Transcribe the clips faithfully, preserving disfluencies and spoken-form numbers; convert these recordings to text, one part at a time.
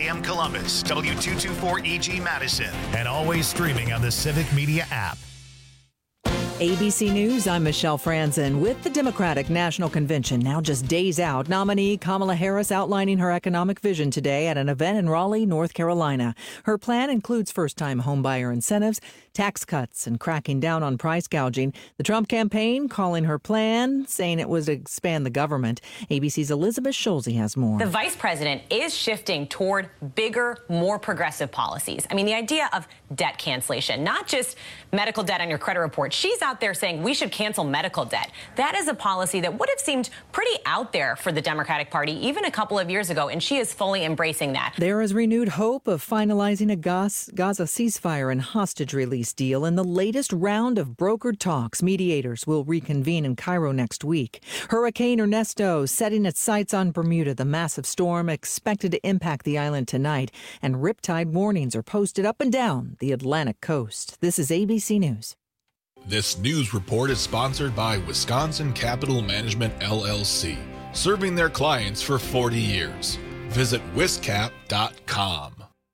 M Columbus, W two twenty-four E G Madison, and always streaming on the Civic Media app. A B C News, I'm Michelle Franzen. With the Democratic National Convention now just days out, nominee Kamala Harris outlining her economic vision today at an event in Raleigh, North Carolina. Her plan includes first-time homebuyer incentives, tax cuts, and cracking down on price gouging. The Trump campaign calling her plan, saying it was to expand the government. A B C's Elizabeth Schulze has more. The vice president is shifting toward bigger, more progressive policies. I mean, the idea of debt cancellation, not just medical debt on your credit report. She's out there saying we should cancel medical debt. That is a policy that would have seemed pretty out there for the Democratic Party even a couple of years ago, and she is fully embracing that. There is renewed hope of finalizing a Gaza ceasefire and hostage release deal in the latest round of brokered talks. Mediators will reconvene in Cairo next week. Hurricane Ernesto setting its sights on Bermuda. The massive storm expected to impact the island tonight, and riptide warnings are posted up and down the Atlantic coast. This is A B C News. This news report is sponsored by Wisconsin Capital Management, L L C, serving their clients for forty years. Visit wiscap dot com.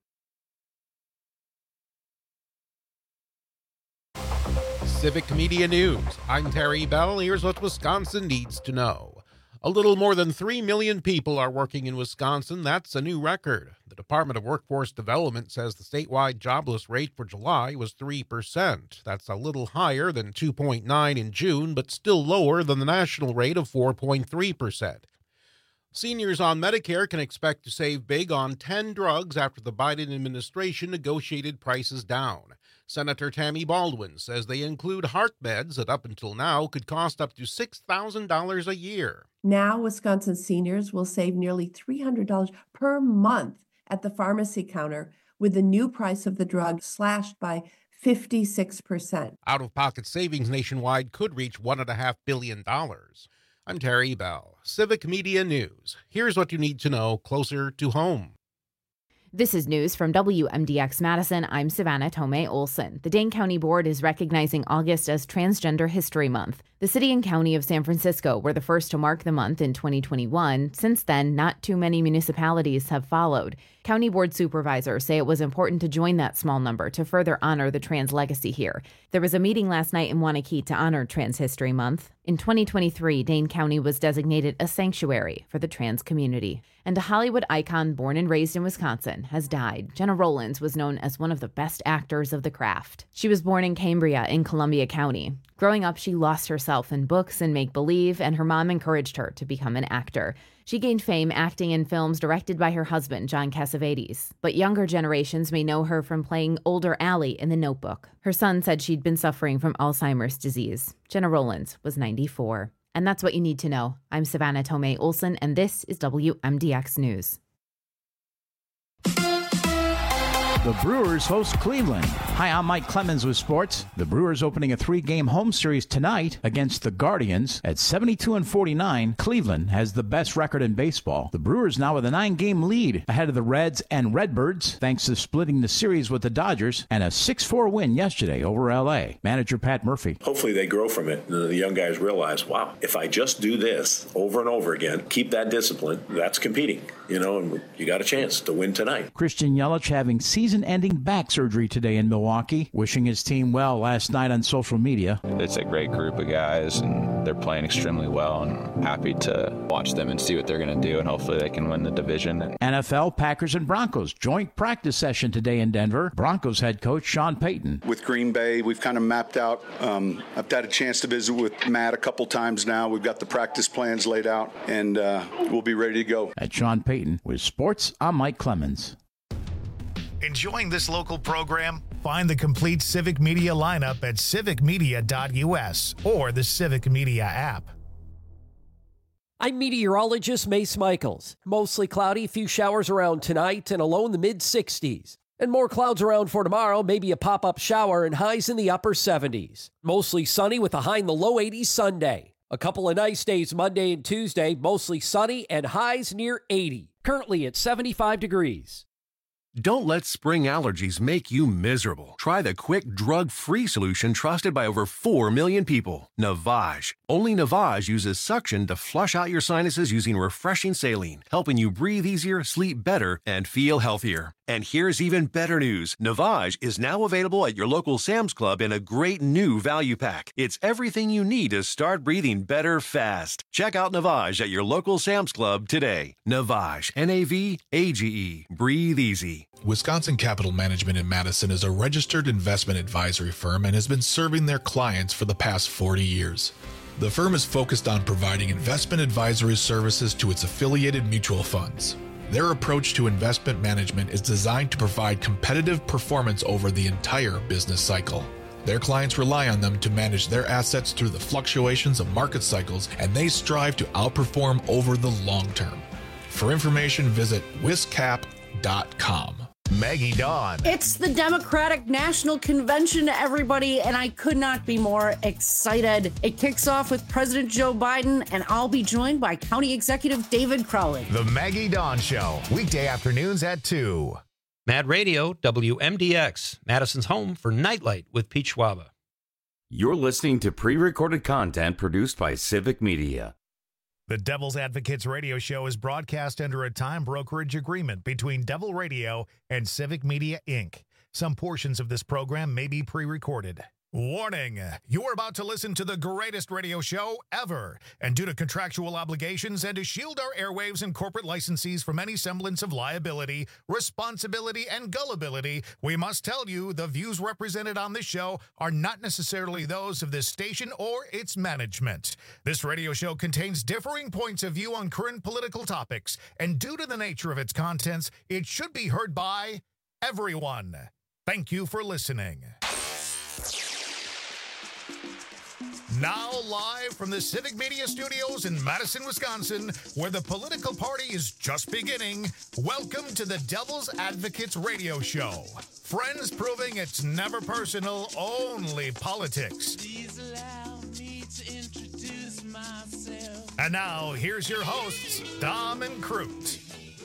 Civic Media News. I'm Terry Bell. Here's what Wisconsin needs to know. A little more than three million people are working in Wisconsin. That's a new record. The Department of Workforce Development says the statewide jobless rate for July was three percent. That's a little higher than two point nine in June, but still lower than the national rate of four point three percent. Seniors on Medicare can expect to save big on ten drugs after the Biden administration negotiated prices down. Senator Tammy Baldwin says they include heart beds that up until now could cost up to six thousand dollars a year. Now, Wisconsin seniors will save nearly three hundred dollars per month at the pharmacy counter with the new price of the drug slashed by fifty-six percent. Out-of-pocket savings nationwide could reach one point five billion dollars. I'm Terry Bell, Civic Media News. Here's what you need to know closer to home. This is news from W M D X Madison. I'm Savannah Tomei Olson. The Dane County Board is recognizing August as Transgender History Month. The city and county of San Francisco were the first to mark the month in twenty twenty-one. Since then, not too many municipalities have followed. County board supervisors say it was important to join that small number to further honor the trans legacy here. There was a meeting last night in Waunakee to honor Trans History Month. In twenty twenty-three, Dane County was designated a sanctuary for the trans community. And a Hollywood icon born and raised in Wisconsin has died. Jenna Rollins was known as one of the best actors of the craft. She was born in Cambria in Columbia County. Growing up, she lost herself in books and make-believe, and her mom encouraged her to become an actor. She gained fame acting in films directed by her husband, John Cassavetes. But younger generations may know her from playing older Allie in The Notebook. Her son said she'd been suffering from Alzheimer's disease. Jenna Rollins was ninety-four. And that's what you need to know. I'm Savannah Tomei Olson, and this is W M D X News. The Brewers host Cleveland. Hi, I'm Mike Clemens with sports. The Brewers opening a three-game home series tonight against the Guardians. At seventy-two and forty-nine, Cleveland has the best record in baseball. The Brewers now with a nine-game lead ahead of the Reds and Redbirds, thanks to splitting the series with the Dodgers and a six four win yesterday over L A. Manager Pat Murphy. Hopefully they grow from it. The young guys realize, wow, if I just do this over and over again, keep that discipline, that's competing, you know, and you got a chance to win tonight. Christian Yelich having season-ending back surgery today in Milwaukee, wishing his team well last night on social media. It's a great group of guys, and they're playing extremely well, and happy to watch them and see what they're going to do, and hopefully they can win the division. N F L, Packers, and Broncos joint practice session today in Denver. Broncos head coach Sean Payton. With Green Bay, we've kind of mapped out. Um, I've had a chance to visit with Matt a couple times now. We've got the practice plans laid out, and uh, we'll be ready to go. At Sean Payton with sports, I'm Mike Clemens. Enjoying this local program? Find the complete Civic Media lineup at civic media dot u s or the Civic Media app. I'm meteorologist Mace Michaels. Mostly cloudy, a few showers around tonight, and a low in the mid sixties. And more clouds around for tomorrow, maybe a pop-up shower and highs in the upper seventies. Mostly sunny with a high in the low eighties Sunday. A couple of nice days Monday and Tuesday, mostly sunny and highs near eighty. Currently at seventy-five degrees. Don't let spring allergies make you miserable. Try the quick, drug-free solution trusted by over four million people. Navage. Only Navage uses suction to flush out your sinuses using refreshing saline, helping you breathe easier, sleep better, and feel healthier. And here's even better news. Navage is now available at your local Sam's Club in a great new value pack. It's everything you need to start breathing better fast. Check out Navage at your local Sam's Club today. Navage. N A V A G E. Breathe easy. Wisconsin Capital Management in Madison is a registered investment advisory firm and has been serving their clients for the past forty years. The firm is focused on providing investment advisory services to its affiliated mutual funds. Their approach to investment management is designed to provide competitive performance over the entire business cycle. Their clients rely on them to manage their assets through the fluctuations of market cycles, and they strive to outperform over the long term. For information, visit wiscap dot com. Maggie Dawn. It's the Democratic National Convention, everybody, and I could not be more excited. It kicks off with President Joe Biden, and I'll be joined by County Executive David Crowley. The Maggie Dawn Show, weekday afternoons at two. Mad Radio, W M D X, Madison's home for Nightlight with Pete Schwaba. You're listening to pre-recorded content produced by Civic Media. The Devil's Advocates radio show is broadcast under a time brokerage agreement between Devil Radio and Civic Media, Incorporated. Some portions of this program may be pre-recorded. Warning, you're about to listen to the greatest radio show ever. And due to contractual obligations and to shield our airwaves and corporate licensees from any semblance of liability, responsibility, and gullibility, we must tell you the views represented on this show are not necessarily those of this station or its management. This radio show contains differing points of view on current political topics, and due to the nature of its contents, it should be heard by everyone. Thank you for listening. Now live from the Civic Media Studios in Madison, Wisconsin, where the political party is just beginning, welcome to the Devil's Advocates radio show. Friends proving it's never personal, only politics. Please allow me to introduce myself. And now, here's your hosts, Dom and Crute.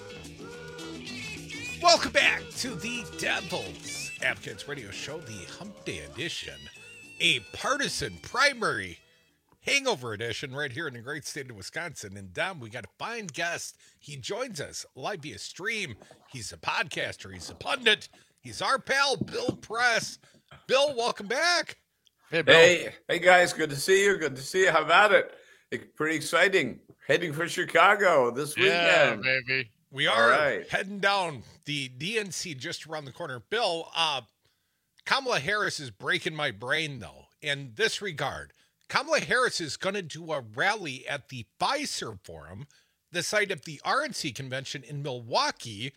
Welcome back to the Devil's Advocates radio show, the Hump Day edition. A partisan primary hangover edition right here in the great state of Wisconsin. And Dom, we got a fine guest. He joins us live via stream. He's a podcaster. He's a pundit. He's our pal, Bill Press. Bill, welcome back. Hey, Bill. Hey, hey guys. Good to see you. Good to see you. How about it? It's pretty exciting. Heading for Chicago this yeah, weekend. Baby. We are right. heading down the D N C just around the corner. Bill, uh, Kamala Harris is breaking my brain, though, in this regard. Kamala Harris is going to do a rally at the Pfizer Forum, the site of the R N C convention in Milwaukee,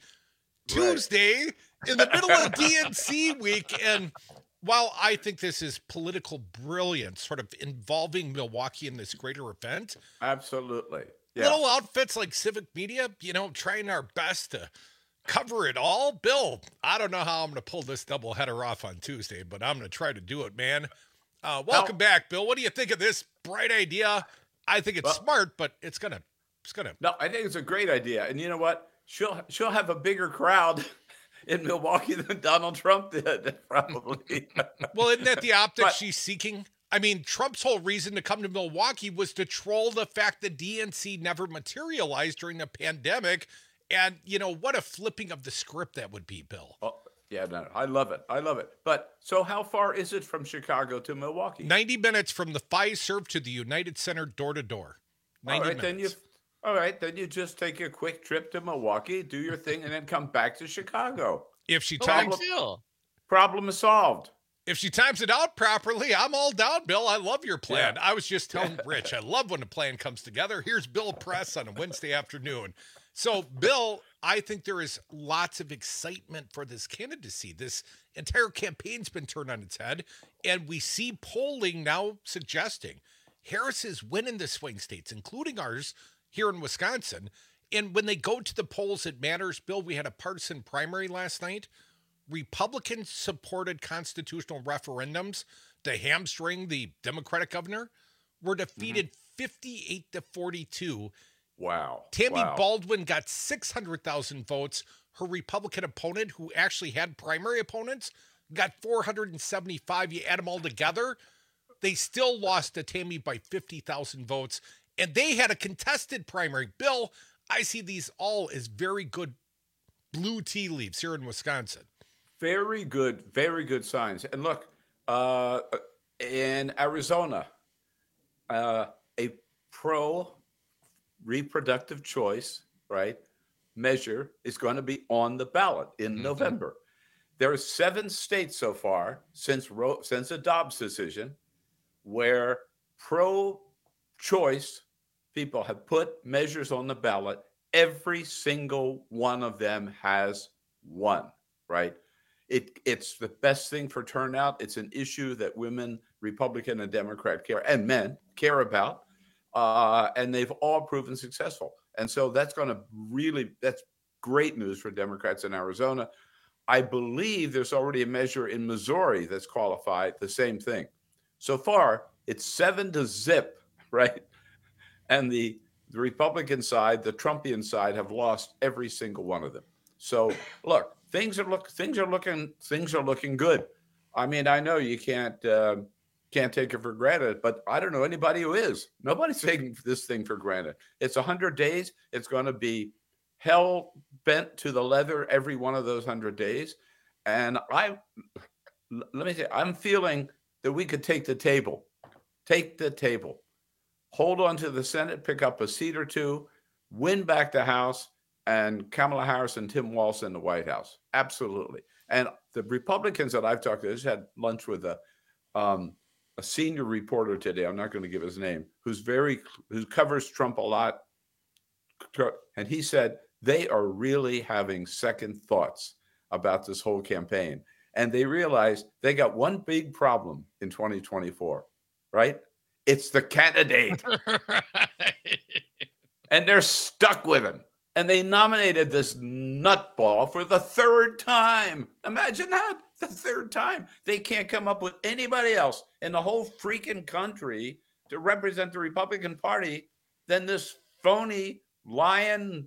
Tuesday, right. in the middle of D N C week. And while I think this is political brilliance, sort of involving Milwaukee in this greater event. Absolutely. Yeah. Little outfits like Civic Media, you know, trying our best to cover it all. Bill, I don't know how I'm going to pull this doubleheader off on Tuesday, but I'm going to try to do it, man. Uh, welcome now, back, Bill. What do you think of this bright idea? I think it's well, smart, but it's going to, it's going to. No, I think it's a great idea. And you know what? She'll, she'll have a bigger crowd in Milwaukee than Donald Trump did, probably. Well, isn't that the optics but, she's seeking? I mean, Trump's whole reason to come to Milwaukee was to troll the fact that D N C never materialized during the pandemic. And, you know, what a flipping of the script that would be, Bill. Oh, yeah, no, I love it. I love it. But so how far is it from Chicago to Milwaukee? ninety minutes from the Pfizer to the United Center door to door. ninety all right, minutes. Then you, all right, then you just take a quick trip to Milwaukee, do your thing, and then come back to Chicago. If she times problem, problem is solved. If she times it out properly, I'm all down, Bill. I love your plan. Yeah. I was just telling Rich, I love when a plan comes together. Here's Bill Press on a Wednesday afternoon. So, Bill, I think there is lots of excitement for this candidacy. This entire campaign's been turned on its head, and we see polling now suggesting Harris is winning the swing states, including ours here in Wisconsin. And when they go to the polls, it matters. Bill, we had a partisan primary last night. Republican-supported constitutional referendums to hamstring the Democratic governor were defeated mm-hmm. fifty-eight to forty-two. Wow. Tammy wow. Baldwin got six hundred thousand votes. her Republican opponent, who actually had primary opponents, got four hundred seventy-five. You add them all together, they still lost to Tammy by fifty thousand votes. And they had a contested primary. Bill, I see these all as very good blue tea leaves here in Wisconsin. Very good, very good signs. And look, uh, in Arizona, uh, a pro-reproductive choice, right, measure is going to be on the ballot in mm-hmm. November. There are seven states so far since Ro- since the Dobbs decision where pro-choice people have put measures on the ballot. Every single one of them has won, right? It, it's the best thing for turnout. It's an issue that women, Republican and Democrat care, and men care about, uh, and they've all proven successful. And so that's going to really, that's great news for Democrats in Arizona. I believe there's already a measure in Missouri that's qualified, the same thing. So far, it's seven to zip, right? And the, the Republican side, the Trumpian side, have lost every single one of them. So look, things are look things are looking things are looking good. I mean, I know you can't uh, can't take it for granted, but I don't know anybody who is. Nobody's taking this thing for granted. It's a hundred days. It's going to be hell bent to the leather every one of those hundred days. And I let me say, I'm feeling that we could take the table, take the table, hold on to the Senate, pick up a seat or two, win back the House, and Kamala Harris and Tim Walz in the White House. Absolutely. And the Republicans that I've talked to, I just had lunch with a um, a senior reporter today. I'm not going to give his name, who's very who covers Trump a lot, and he said they are really having second thoughts about this whole campaign, and they realize they got one big problem in twenty twenty-four, right? It's the candidate, and they're stuck with him. And they nominated this nutball for the third time. Imagine that, the third time. They can't come up with anybody else in the whole freaking country to represent the Republican Party than this phony, lying,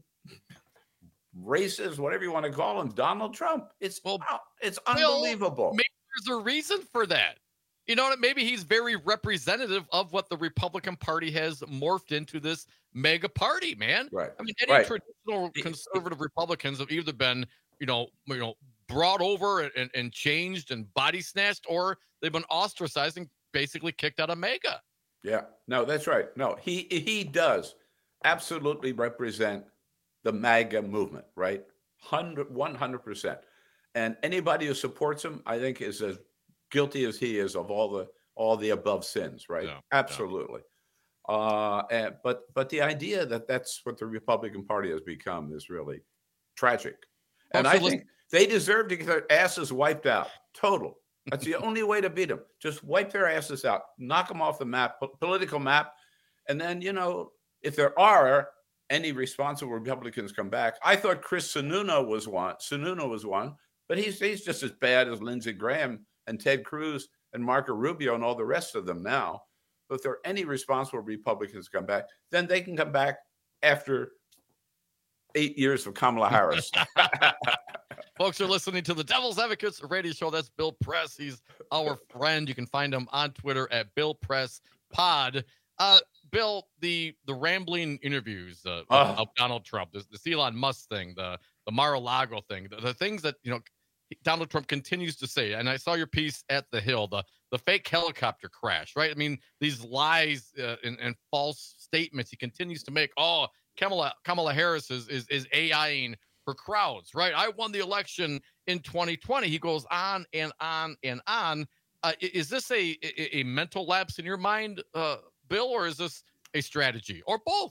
racist, whatever you want to call him, Donald Trump. It's well, it's unbelievable. Bill, maybe there's a reason for that. You know what? Maybe he's very representative of what the Republican Party has morphed into, this mega party, man. Right. I mean, any right. traditional conservative Republicans have either been, you know, you know, brought over and, and changed and body snatched, or they've been ostracized and basically kicked out of mega. Yeah. No, that's right. No, he he does absolutely represent the MAGA movement, right? one hundred percent. And anybody who supports him, I think, is as guilty as he is of all the all the above sins, right? Yeah, absolutely. Yeah. Uh, and but but the idea that that's what the Republican Party has become is really tragic, and oh, so I think they deserve to get their asses wiped out. Total. That's the only way to beat them. Just wipe their asses out, knock them off the map, political map, and then, you know, if there are any responsible Republicans come back, I thought Chris Sununu was one. Sununu was one, but he's he's just as bad as Lindsey Graham and Ted Cruz and Marco Rubio and all the rest of them now. But if there are any responsible Republicans come back, then they can come back after eight years of Kamala Harris. Folks are listening to the Devil's Advocates radio show. That's Bill Press. He's our friend. You can find him on Twitter at Bill Press Pod. Uh, Bill, the the rambling interviews uh, oh. of Donald Trump, the, the Elon Musk thing, the the Mar-a-Lago thing, the, the things that, you know, Donald Trump continues to say, and I saw your piece at The Hill, the, the fake helicopter crash, right? I mean, these lies uh, and, and false statements he continues to make. Oh, Kamala, Kamala Harris is, is, is AIing for crowds, right? I won the election in twenty twenty. He goes on and on and on. Uh, is this a, a, a mental lapse in your mind, uh, Bill, or is this a strategy, or both?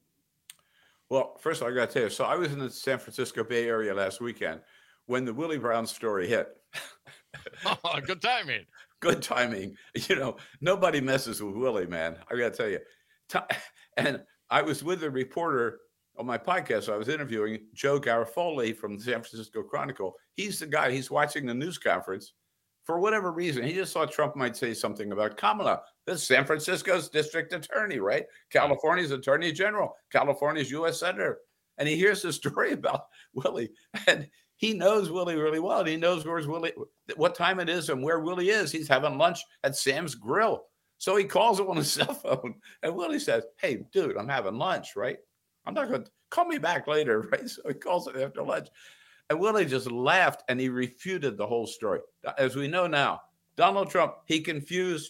Well, first of all, I got to tell you, so I was in the San Francisco Bay Area last weekend when the Willie Brown story hit. Oh, good timing. Good timing. You know, nobody messes with Willie, man. I got to tell you. And I was with a reporter on my podcast. I was interviewing Joe Garofoli from the San Francisco Chronicle. He's the guy, he's watching the news conference. For whatever reason, he just thought Trump might say something about Kamala. This is San Francisco's district attorney, right? California's attorney general, California's U S senator. And he hears the story about Willie, and he knows Willie really well. And he knows where's Willie, what time it is and where Willie is. He's having lunch at Sam's Grill. So he calls him on his cell phone. And Willie says, hey, dude, I'm having lunch, right? I'm not going to call me back later, right? So he calls it after lunch. And Willie just laughed and he refuted the whole story. As we know now, Donald Trump, he confused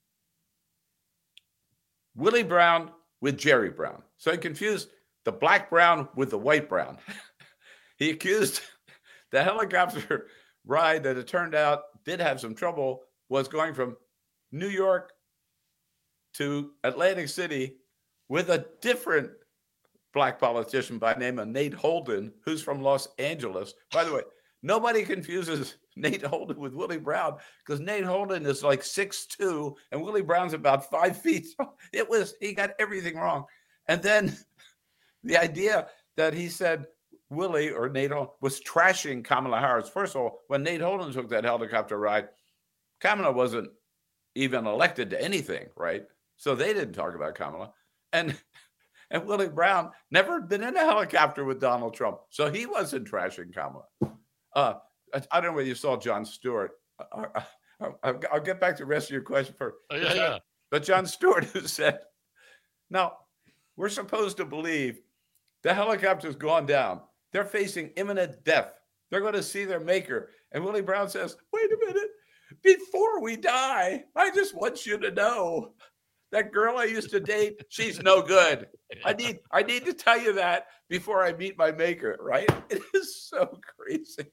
Willie Brown with Jerry Brown. So he confused the black Brown with the white Brown. He accused the helicopter ride that it turned out did have some trouble was going from New York to Atlantic City with a different black politician by the name of Nate Holden, who's from Los Angeles. By the way, nobody confuses Nate Holden with Willie Brown because Nate Holden is like six two and Willie Brown's about five feet. So it was, he got everything wrong. And then the idea that he said Willie or Nate Holden was trashing Kamala Harris. First of all, when Nate Holden took that helicopter ride, Kamala wasn't even elected to anything, right? So they didn't talk about Kamala. And and Willie Brown never been in a helicopter with Donald Trump. So he wasn't trashing Kamala. Uh, I, I don't know whether you saw Jon Stewart. I, I, I, I'll get back to the rest of your question first. Oh, yeah, yeah. But Jon Stewart has said, now, we're supposed to believe the helicopter's gone down. They're facing imminent death. They're going to see their maker. And Willie Brown says, wait a minute. Before we die, I just want you to know that girl I used to date, she's no good. I need I need to tell you that before I meet my maker, right? It is so crazy.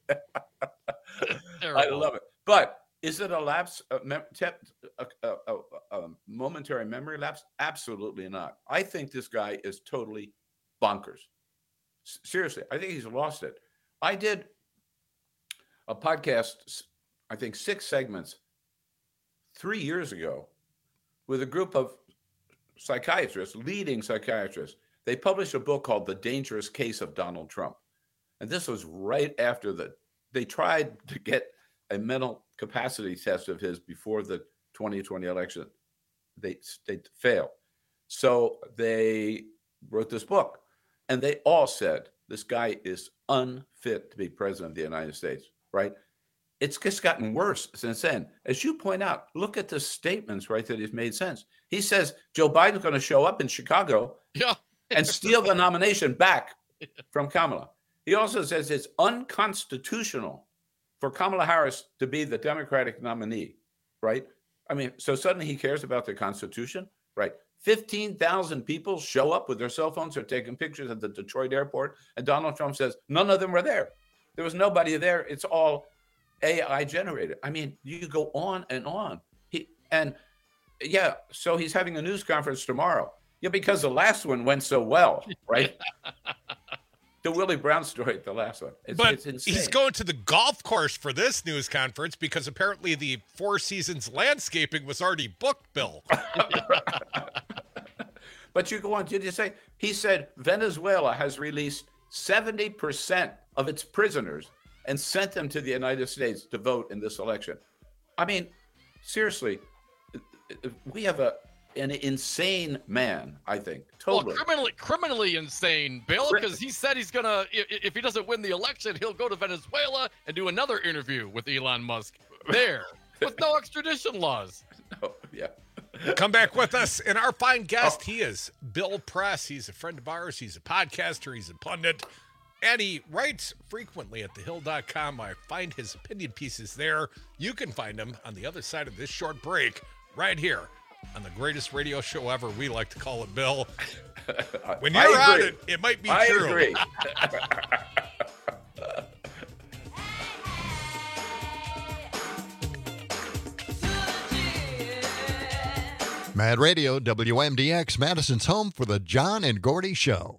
I love it. But is it a lapse, a, mem- a, a, a, a momentary memory lapse? Absolutely not. I think this guy is totally bonkers. S- seriously, I think he's lost it. I did a podcast, I think six segments, three years ago with a group of psychiatrists, leading psychiatrists. They published a book called The Dangerous Case of Donald Trump. And this was right after the, they tried to get a mental capacity test of his before the twenty twenty election. They, they failed. So they wrote this book. And they all said, this guy is unfit to be president of the United States, right? It's just gotten worse since then. As you point out, look at the statements, right, that he's made sense. He says Joe Biden's going to show up in Chicago yeah. and steal the nomination back from Kamala. He also says it's unconstitutional for Kamala Harris to be the Democratic nominee, right? I mean, so suddenly he cares about the Constitution, right? fifteen thousand people show up with their cell phones. They're taking pictures at the Detroit airport. And Donald Trump says none of them were there. There was nobody there. It's all A I generated. I mean, you go on and on. He and yeah, so he's having a news conference tomorrow. Yeah, because the last one went so well, right? The Willie Brown story, the last one. It's, but it's insane. He's going to the golf course for this news conference because apparently the Four Seasons landscaping was already booked, Bill. But you go on, did you say, he said Venezuela has released seventy percent of its prisoners and sent them to the United States to vote in this election. I mean, seriously, we have a an insane man, I think. Totally. Well, criminally, criminally insane, Bill, because he said he's going to, if he doesn't win the election, he'll go to Venezuela and do another interview with Elon Musk there with no extradition laws. Oh, yeah. Come back with us. And our fine guest, oh. he is Bill Press. He's a friend of ours. He's a podcaster. He's a pundit. And he writes frequently at the hill dot com. I find his opinion pieces there. You can find them on the other side of this short break right here on the greatest radio show ever. We like to call it, Bill. When you're on it, it might be I true. Agree. Mad Radio, W M D X, Madison's home for the John and Gordy Show.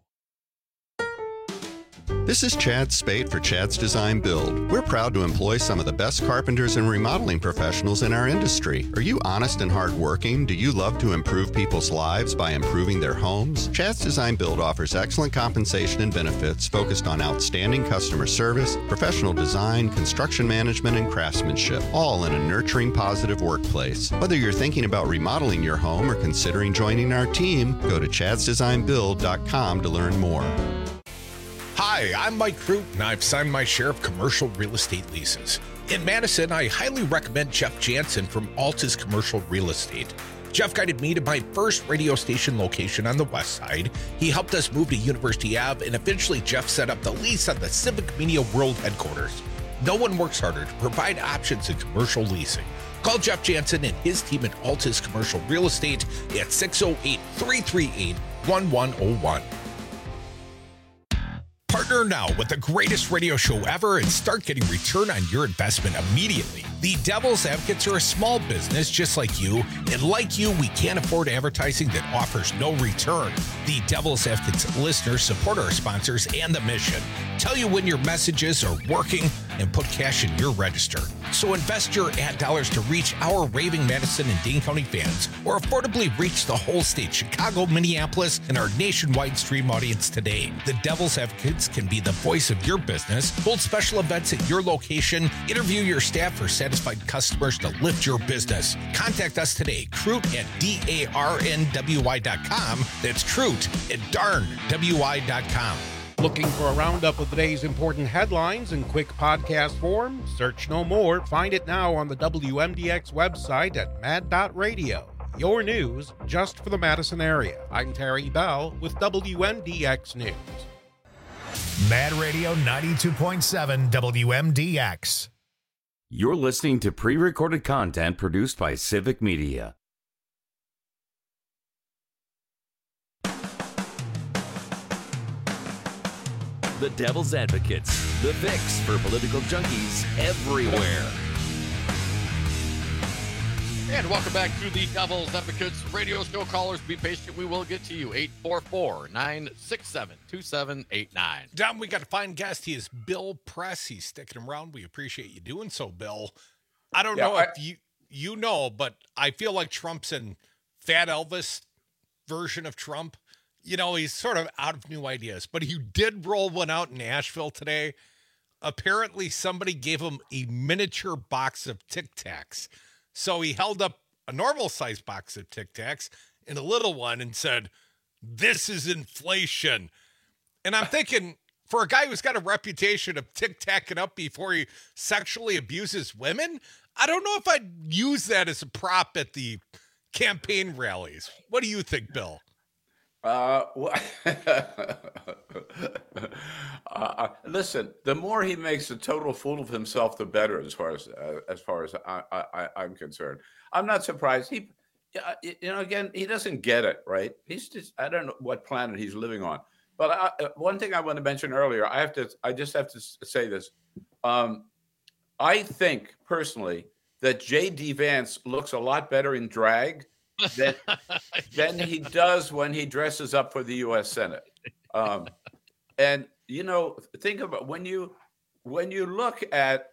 This is Chad Spate for Chad's Design Build. We're proud to employ some of the best carpenters and remodeling professionals in our industry. Are you honest and hardworking? Do you love to improve people's lives by improving their homes? Chad's Design Build offers excellent compensation and benefits focused on outstanding customer service, professional design, construction management, and craftsmanship, all in a nurturing, positive workplace. Whether you're thinking about remodeling your home or considering joining our team, go to chads design build dot com to learn more. Hi, I'm Mike Crute, and I've signed my share of commercial real estate leases. In Madison, I highly recommend Jeff Jansen from Altus Commercial Real Estate. Jeff guided me to my first radio station location on the west side. He helped us move to University Avenue, and eventually Jeff set up the lease on the Civic Media World headquarters. No one works harder to provide options in commercial leasing. Call Jeff Jansen and his team at Altus Commercial Real Estate at six oh eight, three three eight, one one oh one. Partner now with the greatest radio show ever and start getting return on your investment immediately. The Devil's Advocates are a small business just like you, and like you, we can't afford advertising that offers no return. The Devil's Advocates listeners support our sponsors and the mission. Tell you when your messages are working and put cash in your register. So invest your ad dollars to reach our raving Madison and Dane County fans, or affordably reach the whole state, Chicago, Minneapolis, and our nationwide stream audience today. The Devil's Advocates can be the voice of your business, hold special events at your location, interview your staff for satisfied customers to lift your business. Contact us today, Crute at D A R N W I dot com. That's Crute at darn W I dot com. Looking for a roundup of the day's important headlines in quick podcast form? Search no more. Find it now on the W M D X website at mad dot radio. Your news just for the Madison area. I'm Terry Bell with W M D X News. Mad Radio ninety-two point seven W M D X. You're listening to pre-recorded content produced by Civic Media. The Devil's Advocates, the fix for political junkies everywhere. And welcome back to the Devil's Advocates radio show. Callers, be patient. We will get to you. eight four four, nine six seven, two seven eight nine. John, we got a fine guest. He is Bill Press. He's sticking around. We appreciate you doing so, Bill. I don't yeah, know I, if you you know, but I feel like Trump's in Fat Elvis version of Trump. You know, he's sort of out of new ideas, but he did roll one out in Nashville today. Apparently, somebody gave him a miniature box of Tic Tacs. So he held up a normal-sized box of Tic Tacs and a little one and said, "This is inflation." And I'm thinking, for a guy who's got a reputation of tic-tacking up before he sexually abuses women, I don't know if I'd use that as a prop at the campaign rallies. What do you think, Bill? Uh, well, uh, listen, the more he makes a total fool of himself, the better, as far as uh, as far as I, I, I'm concerned. I'm not surprised. He, uh, you know, again, he doesn't get it, right? He's just, I don't know what planet he's living on. But I, one thing I want to mention earlier, I have to, I just have to say this. Um, I think personally that J D Vance looks a lot better in drag than, than he does when he dresses up for the U S Senate. Um, and, you know, think about when you when you look at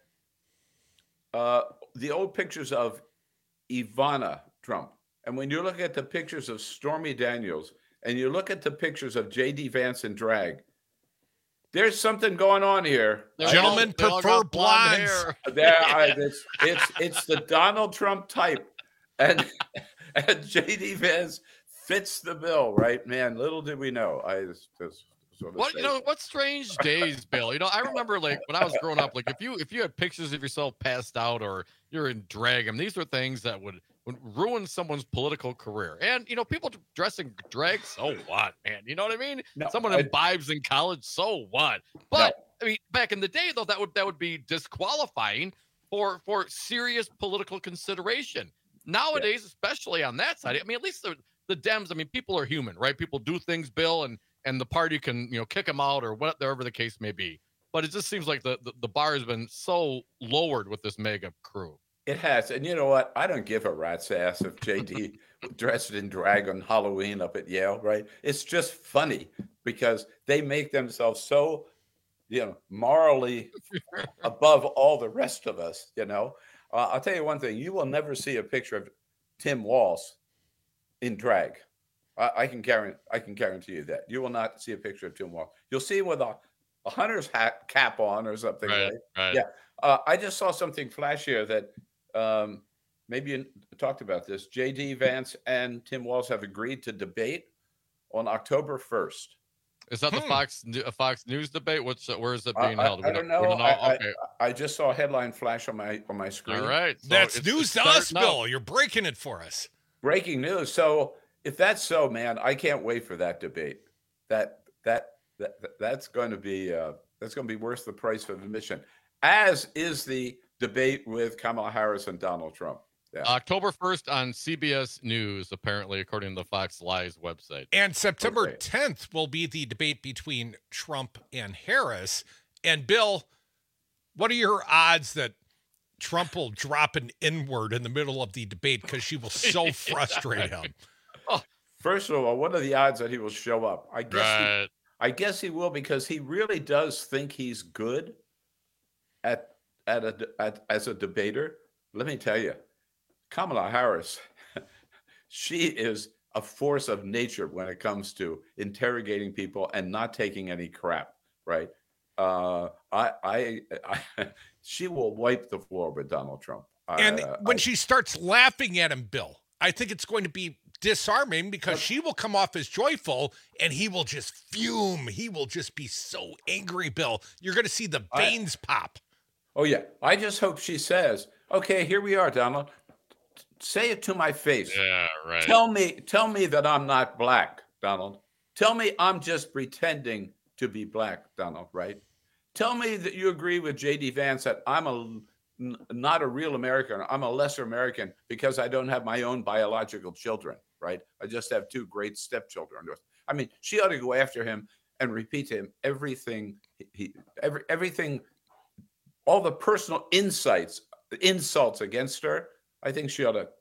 uh, the old pictures of Ivana Trump, and when you look at the pictures of Stormy Daniels, and you look at the pictures of J D Vance in drag, there's something going on here. Gentlemen prefer blondes. There, I, it's, it's, it's the Donald Trump type. And... And J D Vance fits the bill, right? Man, little did we know. I just, just sort of what you know, what strange days, Bill. You know, I remember like when I was growing up, like if you if you had pictures of yourself passed out or you're in drag, I mean, these were things that would, would ruin someone's political career. And you know, people dressing drag, so what, man? You know what I mean? No, Someone I, imbibes in college, so what? But no. I mean, back in the day, though, that would that would be disqualifying for for serious political consideration. Nowadays, yeah. especially on that side, I mean, at least the, the Dems, I mean, people are human, right? People do things, Bill, and and the party can, you know, kick them out or whatever the case may be. But it just seems like the, the, the bar has been so lowered with this mega crew. It has. And you know what? I don't give a rat's ass if J D dressed in drag on Halloween up at Yale, right? It's just funny because they make themselves so, you know, morally above all the rest of us, you know? Uh, I'll tell you one thing. You will never see a picture of Tim Walz in drag. I, I can guarantee I can guarantee you that. You will not see a picture of Tim Walz. You'll see him with a, a hunter's hat cap on or something. Right, right? right. Yeah. Uh, I just saw something flash here that um, maybe you talked about this. J D Vance and Tim Walz have agreed to debate on October first. Is that the Hmm. Fox a Fox News debate? What's where is it being I, held? I, I We don't we know. I, Okay. I, I just saw a headline flash on my on my screen. All right. So That's it's- news it's to us, starting Bill. out. You're breaking it for us. Breaking news. So if that's so, man, I can't wait for that debate. That that that that's going to be uh, that's going to be worth the price of admission. As is the debate with Kamala Harris and Donald Trump. Yeah. October first on C B S News, apparently, according to the Fox Lies website. And September Okay. tenth will be the debate between Trump and Harris. And Bill, what are your odds that Trump will drop an N-word in the middle of the debate because she will so frustrate him? First of all, what are the odds that he will show up? I guess Right. he, I guess he will because he really does think he's good at at a at, as a debater. Let me tell you, Kamala Harris, she is a force of nature when it comes to interrogating people and not taking any crap. Right? Uh, I, I, I, she will wipe the floor with Donald Trump. And uh, when I, she starts laughing at him, Bill, I think it's going to be disarming because she will come off as joyful and he will just fume. He will just be so angry, Bill. You're going to see the veins I, pop. Oh, yeah. I just hope she says, okay, here we are, Donald. Say it to my face. Yeah, right. Tell me, tell me that I'm not black, Donald. Tell me I'm just pretending to be black, Donald, right? Tell me that you agree with J D Vance that I'm a n- not a real American. I'm a lesser American because I don't have my own biological children, right? I just have two great stepchildren. I mean, she ought to go after him and repeat to him everything he, every everything, all the personal insights, insults against her. I think she ought to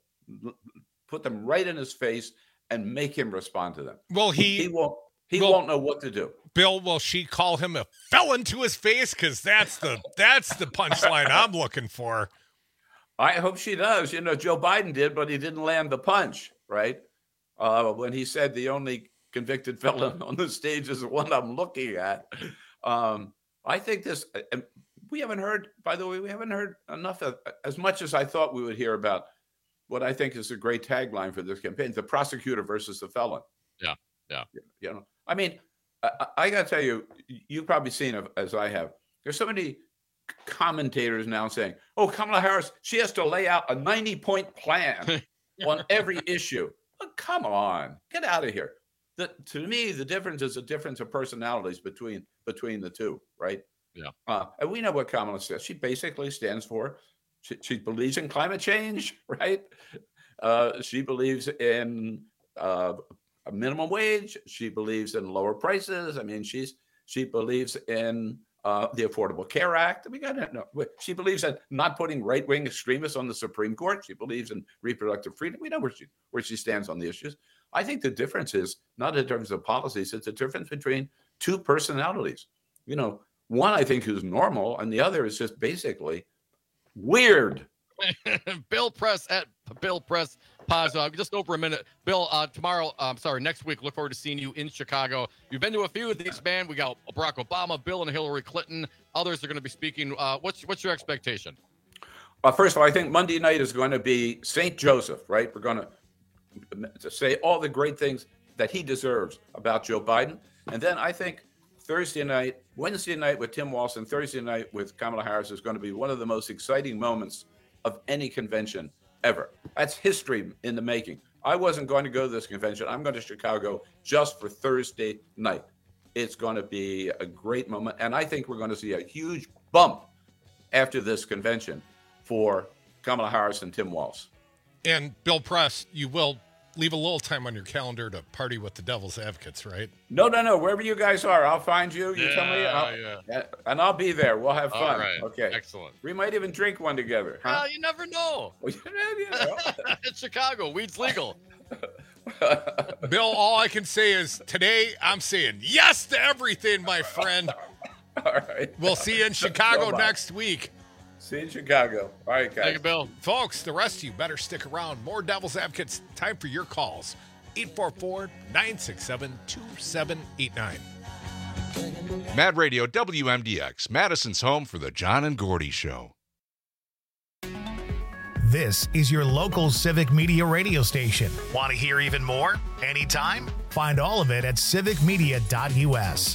put them right in his face and make him respond to them. Well, he he won't. He well, won't know what to do. Bill, will she call him a felon to his face? Because that's the that's the punchline I'm looking for. I hope she does. You know, Joe Biden did, but he didn't land the punch, right? Uh, when he said the only convicted felon on the stage is the one I'm looking at. Um, I think this. And we haven't heard. By the way, we haven't heard enough of as much as I thought we would hear about what I think is a great tagline for this campaign: the prosecutor versus the felon. Yeah, yeah. You know, I mean, I, I got to tell you, you've probably seen it as I have. There's so many commentators now saying, "Oh, Kamala Harris, she has to lay out a ninety-point plan on every issue." Oh, come on, get out of here. The, to me, the difference is a difference of personalities between between the two, right? Yeah. Uh, and we know what Kamala says. She basically stands for. She, she believes in climate change, right? Uh, she believes in uh, a minimum wage. She believes in lower prices. I mean, she's she believes in uh, the Affordable Care Act. We got to know. She believes in not putting right-wing extremists on the Supreme Court. She believes in reproductive freedom. We know where she where she stands on the issues. I think the difference is not in terms of policies. It's a difference between two personalities. You know, one I think is normal, and the other is just basically weird. Bill Press at Bill Press Paz. Just over a minute. Bill, uh, tomorrow, I'm um, sorry, next week, look forward to seeing you in Chicago. You've been to a few of these, man. We got Barack Obama, Bill and Hillary Clinton. Others are going to be speaking. Uh, what's what's your expectation? Uh, first of all, I think Monday night is going to be Saint Joseph, right? We're going to say all the great things that he deserves about Joe Biden. And then I think Thursday night, Wednesday night with Tim Walz and Thursday night with Kamala Harris is going to be one of the most exciting moments of any convention ever. That's history in the making. I wasn't going to go to this convention. I'm going to Chicago just for Thursday night. It's going to be a great moment. And I think we're going to see a huge bump after this convention for Kamala Harris and Tim Walz. And Bill Press, you will leave a little time on your calendar to party with the Devil's Advocates, right? No, no, no. Wherever you guys are, I'll find you. You yeah, tell me. I'll, yeah. And I'll be there. We'll have fun. All right. Okay. Excellent. We might even drink one together. Huh? Well, you never know. It's Chicago. Weed's legal. Bill, all I can say is today I'm saying yes to everything, my friend. All right. We'll see you in Chicago next week. See you in Chicago. All right, guys. Thank you, Bill. Folks, the rest of you better stick around. More Devil's Advocates. Time for your calls. eight four four, nine six seven, two seven eight nine. Mad Radio W M D X, Madison's home for the John and Gordy Show. This is your local Civic Media radio station. Want to hear even more? Anytime? Find all of it at civic media dot u s.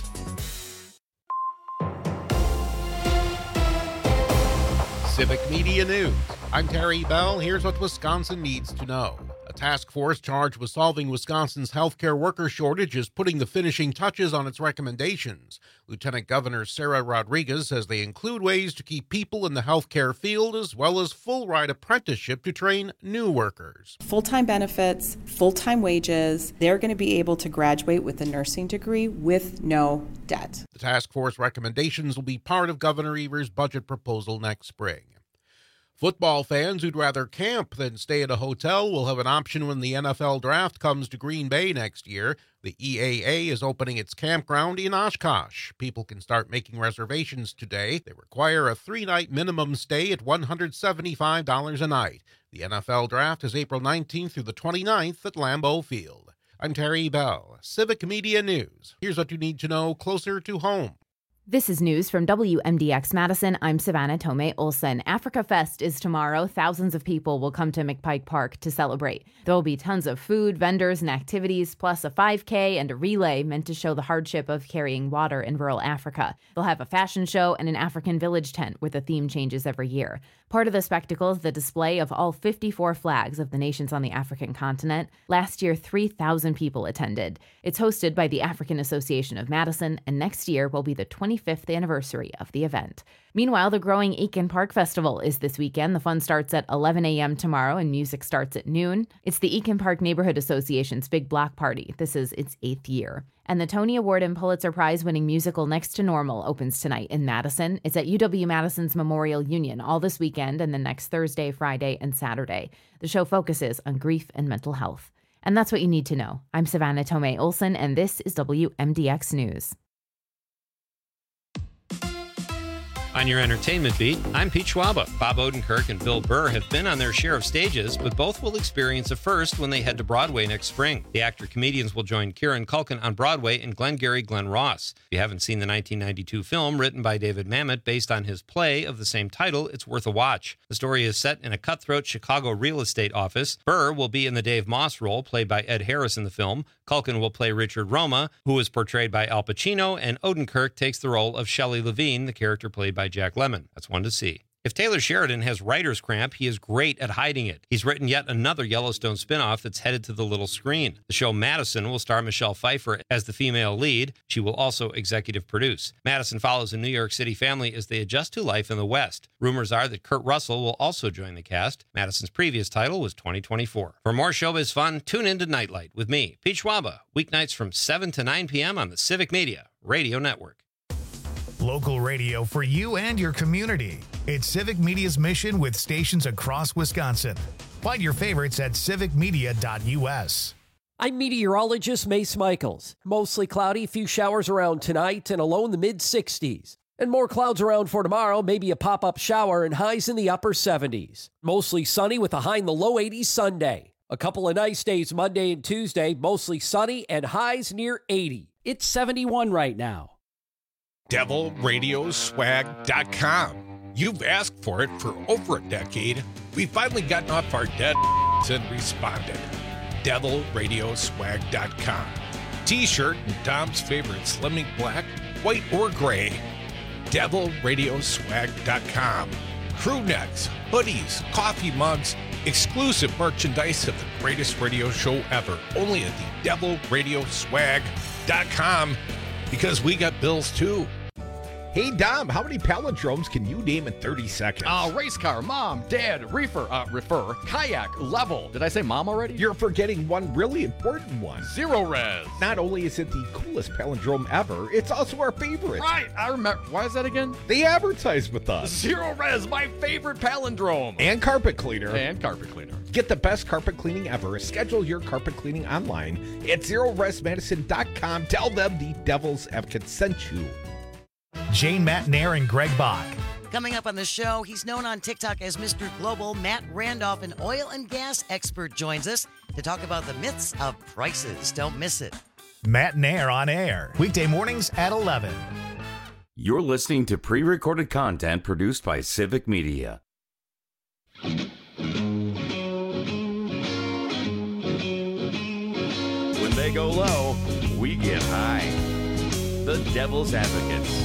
Civic Media News. I'm Terry Bell. Here's what Wisconsin needs to know. A task force charged with solving Wisconsin's healthcare worker shortage is putting the finishing touches on its recommendations. Lieutenant Governor Sarah Rodriguez says they include ways to keep people in the healthcare field as well as full-ride apprenticeship to train new workers. Full-time benefits, full-time wages. They're going to be able to graduate with a nursing degree with no debt. The task force recommendations will be part of Governor Evers' budget proposal next spring. Football fans who'd rather camp than stay at a hotel will have an option when the N F L draft comes to Green Bay next year. The E A A is opening its campground in Oshkosh. People can start making reservations today. They require a three-night minimum stay at one hundred seventy-five dollars a night. The N F L draft is April nineteenth through the twenty-ninth at Lambeau Field. I'm Terry Bell, Civic Media News. Here's what you need to know closer to home. This is news from W M D X Madison. I'm Savannah Tomei Olson. Africa Fest is tomorrow. Thousands of people will come to McPike Park to celebrate. There will be tons of food, vendors, and activities, plus a five K and a relay meant to show the hardship of carrying water in rural Africa. They'll have a fashion show and an African village tent where the theme changes every year. Part of the spectacle is the display of all fifty-four flags of the nations on the African continent. Last year, three thousand people attended. It's hosted by the African Association of Madison, and next year will be the twenty-fifth anniversary of the event. Meanwhile, the growing Aiken Park Festival is this weekend. The fun starts at eleven a.m. tomorrow and music starts at noon. It's the Aiken Park Neighborhood Association's big block party. This is its eighth year. And the Tony Award and Pulitzer Prize-winning musical Next to Normal opens tonight in Madison. It's at U W-Madison's Memorial Union all this weekend and the next Thursday, Friday, and Saturday. The show focuses on grief and mental health. And that's what you need to know. I'm Savannah Tomei Olson, and this is W M D X News. On your entertainment beat, I'm Pete Schwaba. Bob Odenkirk and Bill Burr have been on their share of stages, but both will experience a first when they head to Broadway next spring. The actor-comedians will join Kieran Culkin on Broadway in Glengarry Glen Ross. If you haven't seen the nineteen ninety-two film written by David Mamet based on his play of the same title, it's worth a watch. The story is set in a cutthroat Chicago real estate office. Burr will be in the Dave Moss role, played by Ed Harris in the film. Culkin will play Richard Roma, who is portrayed by Al Pacino, and Odenkirk takes the role of Shelley Levine, the character played by Jack Lemmon. That's one to see. If Taylor Sheridan has writer's cramp, he is great at hiding it. He's written yet another Yellowstone spinoff that's headed to the little screen. The show Madison will star Michelle Pfeiffer as the female lead. She will also executive produce. Madison follows a New York City family as they adjust to life in the West. Rumors are that Kurt Russell will also join the cast. Madison's previous title was twenty twenty-four. For more showbiz fun, tune in to Nightlight with me, Pete Schwaba, weeknights from seven to nine p.m. on the Civic Media Radio Network. Local radio for you and your community. It's Civic Media's mission with stations across Wisconsin. Find your favorites at civic media dot u s. I'm meteorologist Mace Michaels. Mostly cloudy, few showers around tonight, and a low in the mid sixties. And more clouds around for tomorrow, maybe a pop-up shower and highs in the upper seventies. Mostly sunny with a high in the low eighties Sunday. A couple of nice days Monday and Tuesday, mostly sunny and highs near eighty. It's seventy-one right now. devil radio swag dot com. You've asked for it for over a decade. We've finally gotten off our dead and responded. devil radio swag dot com. T-shirt and Dom's favorite Slimming Black, white or gray. devil radio swag dot com. Crew necks, hoodies, coffee mugs, exclusive merchandise of the greatest radio show ever. Only at the devil radio swag dot com. Because we got bills too. Hey, Dom, how many palindromes can you name in thirty seconds? Uh, race car, mom, dad, reefer, uh, refer, kayak, level. Did I say mom already? You're forgetting one really important one. Zero res. Not only is it the coolest palindrome ever, it's also our favorite. Right, I remember. Why is that again? They advertise with us. Zero res, my favorite palindrome. And carpet cleaner. And carpet cleaner. Get the best carpet cleaning ever. Schedule your carpet cleaning online at zero res madison dot com. Tell them the Devil's Advocate sent you. Jane Matnair and Greg Bach. Coming up on the show, he's known on TikTok as Mister Global. Matt Randolph, an oil and gas expert, joins us to talk about the myths of prices. Don't miss it. Matnair on air, weekday mornings at eleven. You're listening to pre-recorded content produced by Civic Media. go low, we get high. The Devil's Advocates.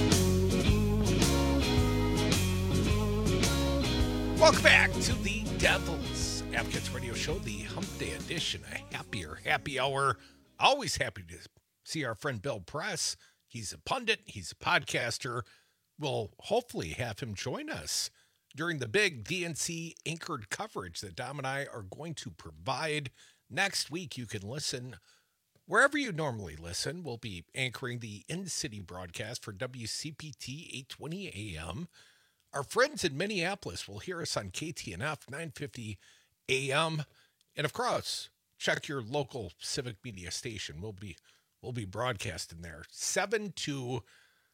Welcome back to the Devil's Advocates Radio Show, the Hump Day edition, a happier happy hour. Always happy to see our friend Bill Press. He's a pundit. He's a podcaster. We'll hopefully have him join us during the big D N C anchored coverage that Dom and I are going to provide next week. You can listen wherever you normally listen. We'll be anchoring the in-city broadcast for W C P T eight twenty A M. Our friends in Minneapolis will hear us on K T N F nine fifty A M. And of course, check your local civic media station. We'll be we'll be broadcasting there seven to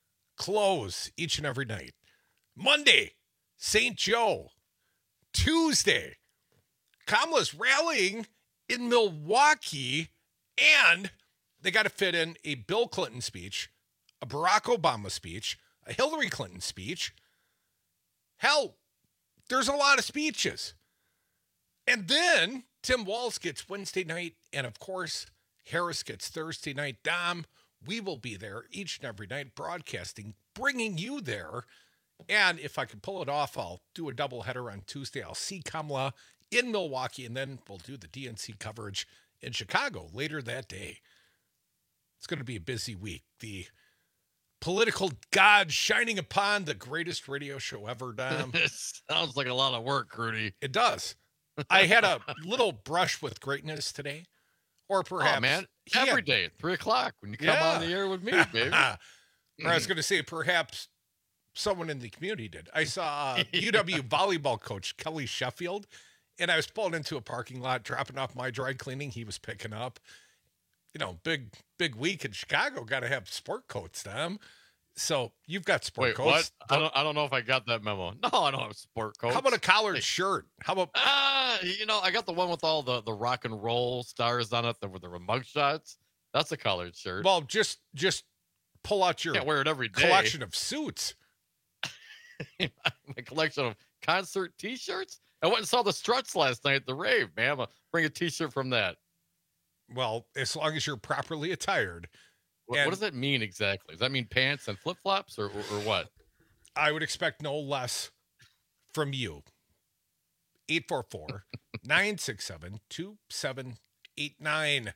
close each and every night. Monday, Saint Joe. Tuesday, Kamala's rallying in Milwaukee, and they got to fit in a Bill Clinton speech, a Barack Obama speech, a Hillary Clinton speech. Hell, there's a lot of speeches. And then Tim Walz gets Wednesday night, and of course, Harris gets Thursday night. Dom, we will be there each and every night broadcasting, bringing you there. And if I can pull it off, I'll do a doubleheader on Tuesday. I'll see Kamala in Milwaukee, and then we'll do the D N C coverage in Chicago later that day. It's going to be a busy week. The political god shining upon the greatest radio show ever, Dom. It sounds like a lot of work, Rudy. It does. I had a little brush with greatness today. Or perhaps... Oh, man, every had, day at three o'clock when you come yeah. on the air with me, baby. Or I was going to say, perhaps someone in the community did. I saw uh, U W volleyball coach Kelly Sheffield, and I was pulled into a parking lot, dropping off my dry cleaning he was picking up. You know, big, big week in Chicago. Got to have sport coats, Tom. So you've got sport Wait, coats. What? I don't. I don't know if I got that memo. No, I don't have sport coats. How about a collared hey. shirt? How about? Ah, uh, you know, I got the one with all the the rock and roll stars on it. The with the mug shots. That's a collared shirt. Well, just just pull out your Can't wear it every day. collection of suits. My collection of concert T-shirts. I went and saw the Struts last night at the rave. Man, I'm gonna bring a T-shirt from that. Well, as long as you're properly attired. What, what does that mean exactly? Does that mean pants and flip-flops or, or, or what? I would expect no less from you. eight four four, nine six seven, two seven eight nine.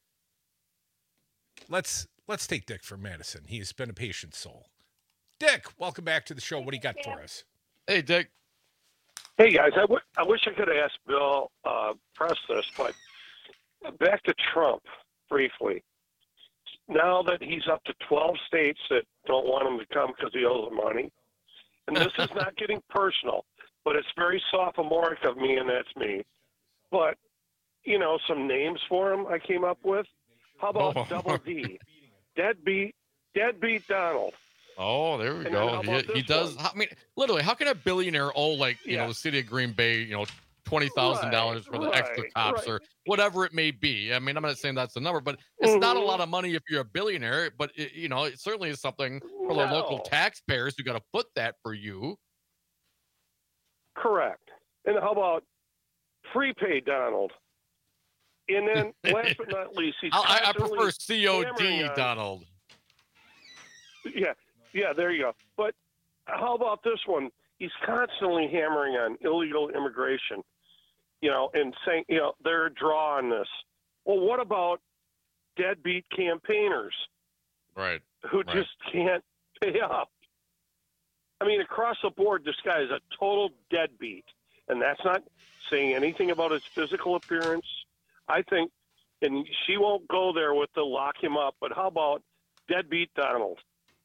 Let's let's take Dick from Madison. He's been a patient soul. Dick, welcome back to the show. What do you got for us? Hey, Dick. Hey, guys. I, w- I wish I could have asked Bill uh, Press this, but back to Trump briefly. Now that he's up to twelve states that don't want him to come because he owes them money, and this is not getting personal, but it's very sophomoric of me, and that's me. But, you know, some names for him I came up with. How about oh. Double D? Deadbeat, Deadbeat Donald. Oh, there we and go. He, he does. One? I mean, literally, how can a billionaire owe, like, you yeah. know, the city of Green Bay, you know, twenty thousand dollars right, for the right, extra cops right. or whatever it may be? I mean, I'm not saying that's the number, but it's mm-hmm. not a lot of money if you're a billionaire, but, it, you know, it certainly is something for no. the local taxpayers who got to foot that for you. Correct. And how about Prepay Donald? And then, last but not least, he's I, I prefer C O D Donald. Yeah, yeah, there you go. But how about this one? He's constantly hammering on illegal immigration, you know, and saying, you know, they're a draw on this. Well, what about deadbeat campaigners? Right. Who right. just can't pay up? I mean, across the board, this guy is a total deadbeat. And that's not saying anything about his physical appearance. I think, and she won't go there with the lock him up, but how about deadbeat Donald?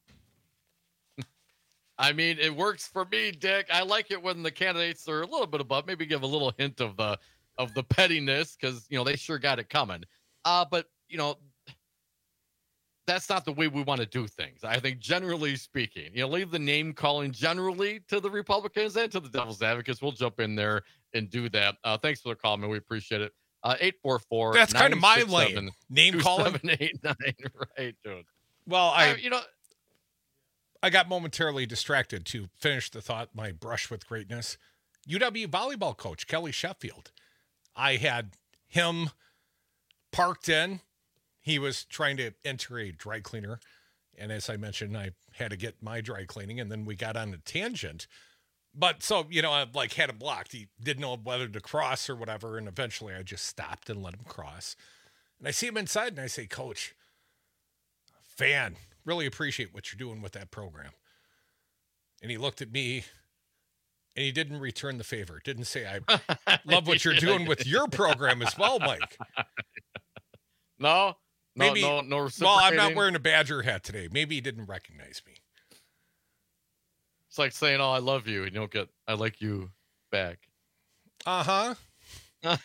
I mean, it works for me, Dick. I like it when the candidates are a little bit above, maybe give a little hint of the of the pettiness because, you know, they sure got it coming. Uh, but, you know, that's not the way we want to do things. I think generally speaking, you know, leave the name calling generally to the Republicans and to the Devil's Advocates. We'll jump in there and do that. Uh, thanks for the call, man. We appreciate it. Uh, eight four four. That's kind of my lane. Name calling. seven eight nine. Right, dude. Well, I, I, you know, I got momentarily distracted to finish the thought, my brush with greatness. U W volleyball coach Kelly Sheffield. I had him parked in he was trying to enter a dry cleaner. And as I mentioned, I had to get my dry cleaning, and then we got on a tangent. But so, you know, I like had him blocked. He didn't know whether to cross or whatever. And eventually I just stopped and let him cross. And I see him inside and I say, Coach, fan, really appreciate what you're doing with that program. And he looked at me and he didn't return the favor. Didn't say, I love what you're doing with your program as well, Mike. No, no, Maybe, no, no. Well, I'm not wearing a Badger hat today. Maybe he didn't recognize me. It's like saying, "Oh, I love you," and you don't get "I like you" back. Uh huh.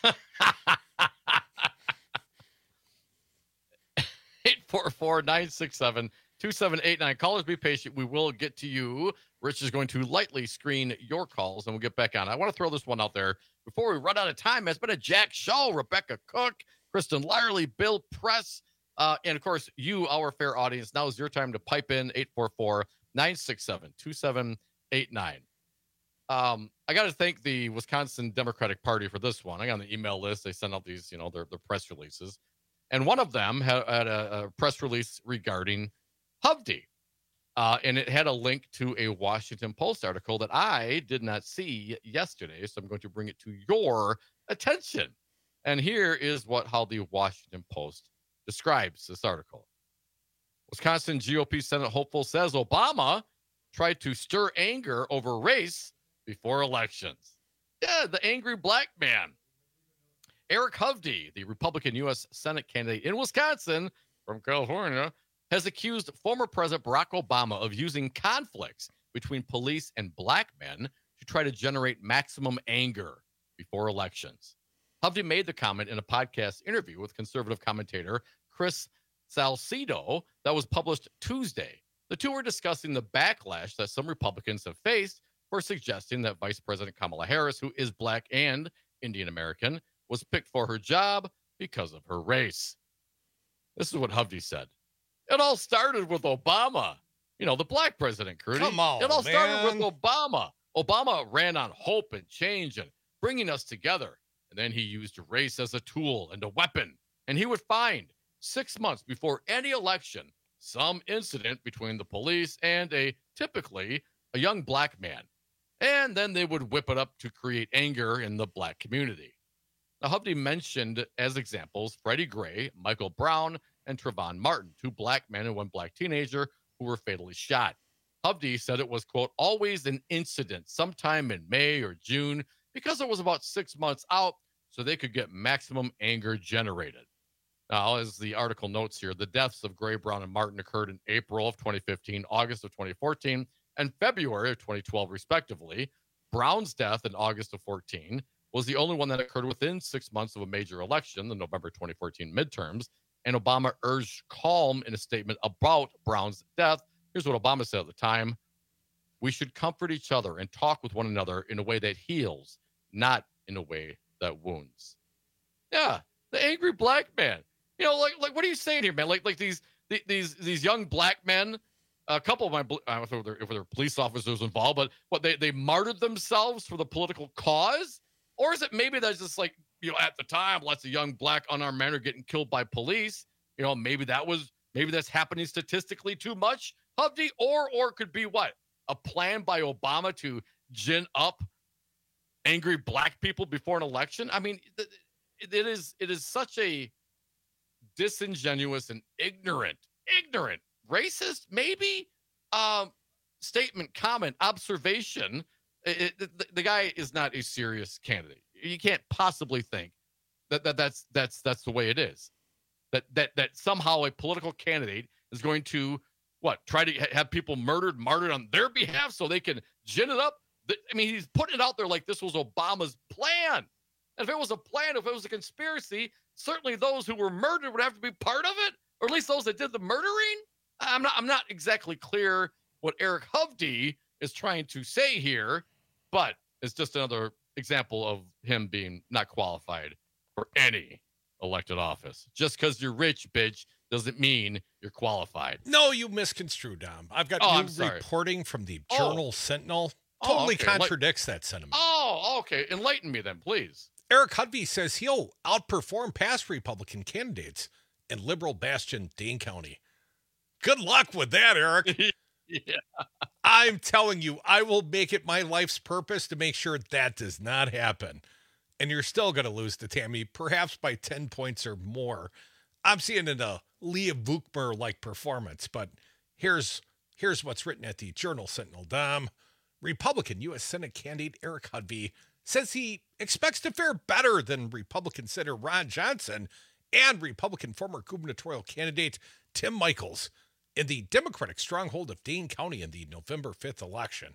eight four four, nine six seven, two seven eight nine. Callers, be patient. We will get to you. Rich is going to lightly screen your calls, and we'll get back on. I want to throw this one out there before we run out of time. It's been a Jack show. Rebecca Cook, Kristen Lyerly, Bill Press, uh, and of course, you, our fair audience. Now is your time to pipe in. eight four four, nine six seven, two seven eight nine. Um, I got to thank the Wisconsin Democratic Party for this one. I got on the email list. They send out these, you know, their, their press releases. And one of them had, had a, a press release regarding Hovde. Uh, and it had a link to a Washington Post article that I did not see yesterday. So I'm going to bring it to your attention. And here is what how the Washington Post describes this article. Wisconsin G O P Senate hopeful says Obama tried to stir anger over race before elections. Yeah, the angry black man. Eric Hovde, the Republican U S Senate candidate in Wisconsin from California, has accused former President Barack Obama of using conflicts between police and black men to try to generate maximum anger before elections. Hovde made the comment in a podcast interview with conservative commentator Chris Salcido that was published Tuesday. The two were discussing the backlash that some Republicans have faced for suggesting that Vice President Kamala Harris, who is black and Indian American, was picked for her job because of her race. This is what Hovde said. It all started with Obama. You know, the black president, Crudy. Come on, It all man. started with Obama. Obama ran on hope and change and bringing us together. And then he used race as a tool and a weapon. And he would find six months before any election some incident between the police and a typically a young black man. And then they would whip it up to create anger in the black community. Now, Hovde mentioned as examples Freddie Gray, Michael Brown, and Trayvon Martin, two black men and one black teenager who were fatally shot. Hovde said it was, quote, always an incident sometime in May or June because it was about six months out so they could get maximum anger generated. Now, as the article notes here, the deaths of Gray, Brown, and Martin occurred in April of twenty fifteen, August of twenty fourteen, and February of twenty twelve, respectively. Brown's death in August of fourteen was the only one that occurred within six months of a major election, the November twenty fourteen midterms, and Obama urged calm in a statement about Brown's death. Here's what Obama said at the time. We should comfort each other and talk with one another in a way that heals, not in a way that wounds. Yeah, the angry black man. You know, like, like what are you saying here, man? Like, like these, these, these young black men. A couple of my, I don't know if they're, if they're police officers involved, but what they they martyred themselves for the political cause, or is it maybe that's just like, you know, at the time, lots of young black unarmed men are getting killed by police. You know, maybe that was maybe that's happening statistically too much, Hovde, or or could be what? A plan by Obama to gin up angry black people before an election. I mean, it, it is it is such a disingenuous and ignorant, ignorant, racist, maybe um, statement, comment, observation. It, it, the, the guy is not a serious candidate. You can't possibly think that, that that's that's that's the way it is. That that that somehow a political candidate is going to what try to ha- have people murdered, martyred on their behalf so they can gin it up. The, I mean, he's putting it out there like this was Obama's plan. And if it was a plan, if it was a conspiracy, certainly those who were murdered would have to be part of it, or at least those that did the murdering. I'm not I'm not exactly clear what Eric Hovde is trying to say here, but it's just another example of him being not qualified for any elected office. Just because you're rich, bitch, doesn't mean you're qualified. No, you misconstrued, Dom. I've got Oh, new I'm sorry. reporting from the Oh. Journal Sentinel. Oh, Totally okay. contradicts that sentiment. Oh, okay. Enlighten me then, please. Eric Hovde says he'll outperform past Republican candidates and liberal bastion Dane County. Good luck with that, Eric. Yeah. I'm telling you, I will make it my life's purpose to make sure that does not happen. And you're still going to lose to Tammy, perhaps by ten points or more. I'm seeing it a Leah Vukmer-like performance, but here's here's what's written at the Journal Sentinel. Dom, Republican U S Senate candidate Eric Hudvey says he expects to fare better than Republican Senator Ron Johnson and Republican former gubernatorial candidate Tim Michels in the Democratic stronghold of Dane County in the November fifth election.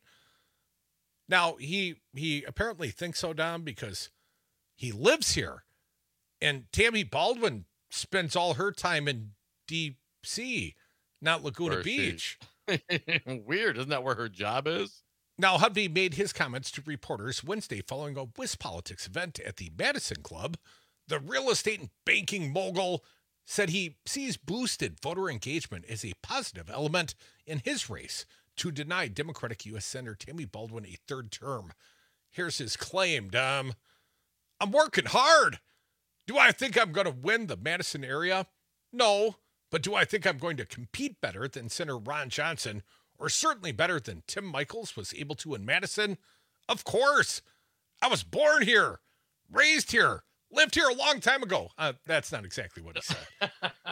Now, he he apparently thinks so, Dom, because he lives here. And Tammy Baldwin spends all her time in D C, not Laguna Where is Beach. Weird. Isn't that where her job is? Now, Hudvey made his comments to reporters Wednesday following a WisPolitics event at the Madison Club. The real estate and banking mogul said he sees boosted voter engagement as a positive element in his race to deny Democratic U S Senator Tammy Baldwin a third term. Here's his claim, Dom. I'm working hard. Do I think I'm going to win the Madison area? No. But do I think I'm going to compete better than Senator Ron Johnson, or certainly better than Tim Michels was able to in Madison? Of course. I was born here, raised here, lived here a long time ago. Uh, that's not exactly what he said.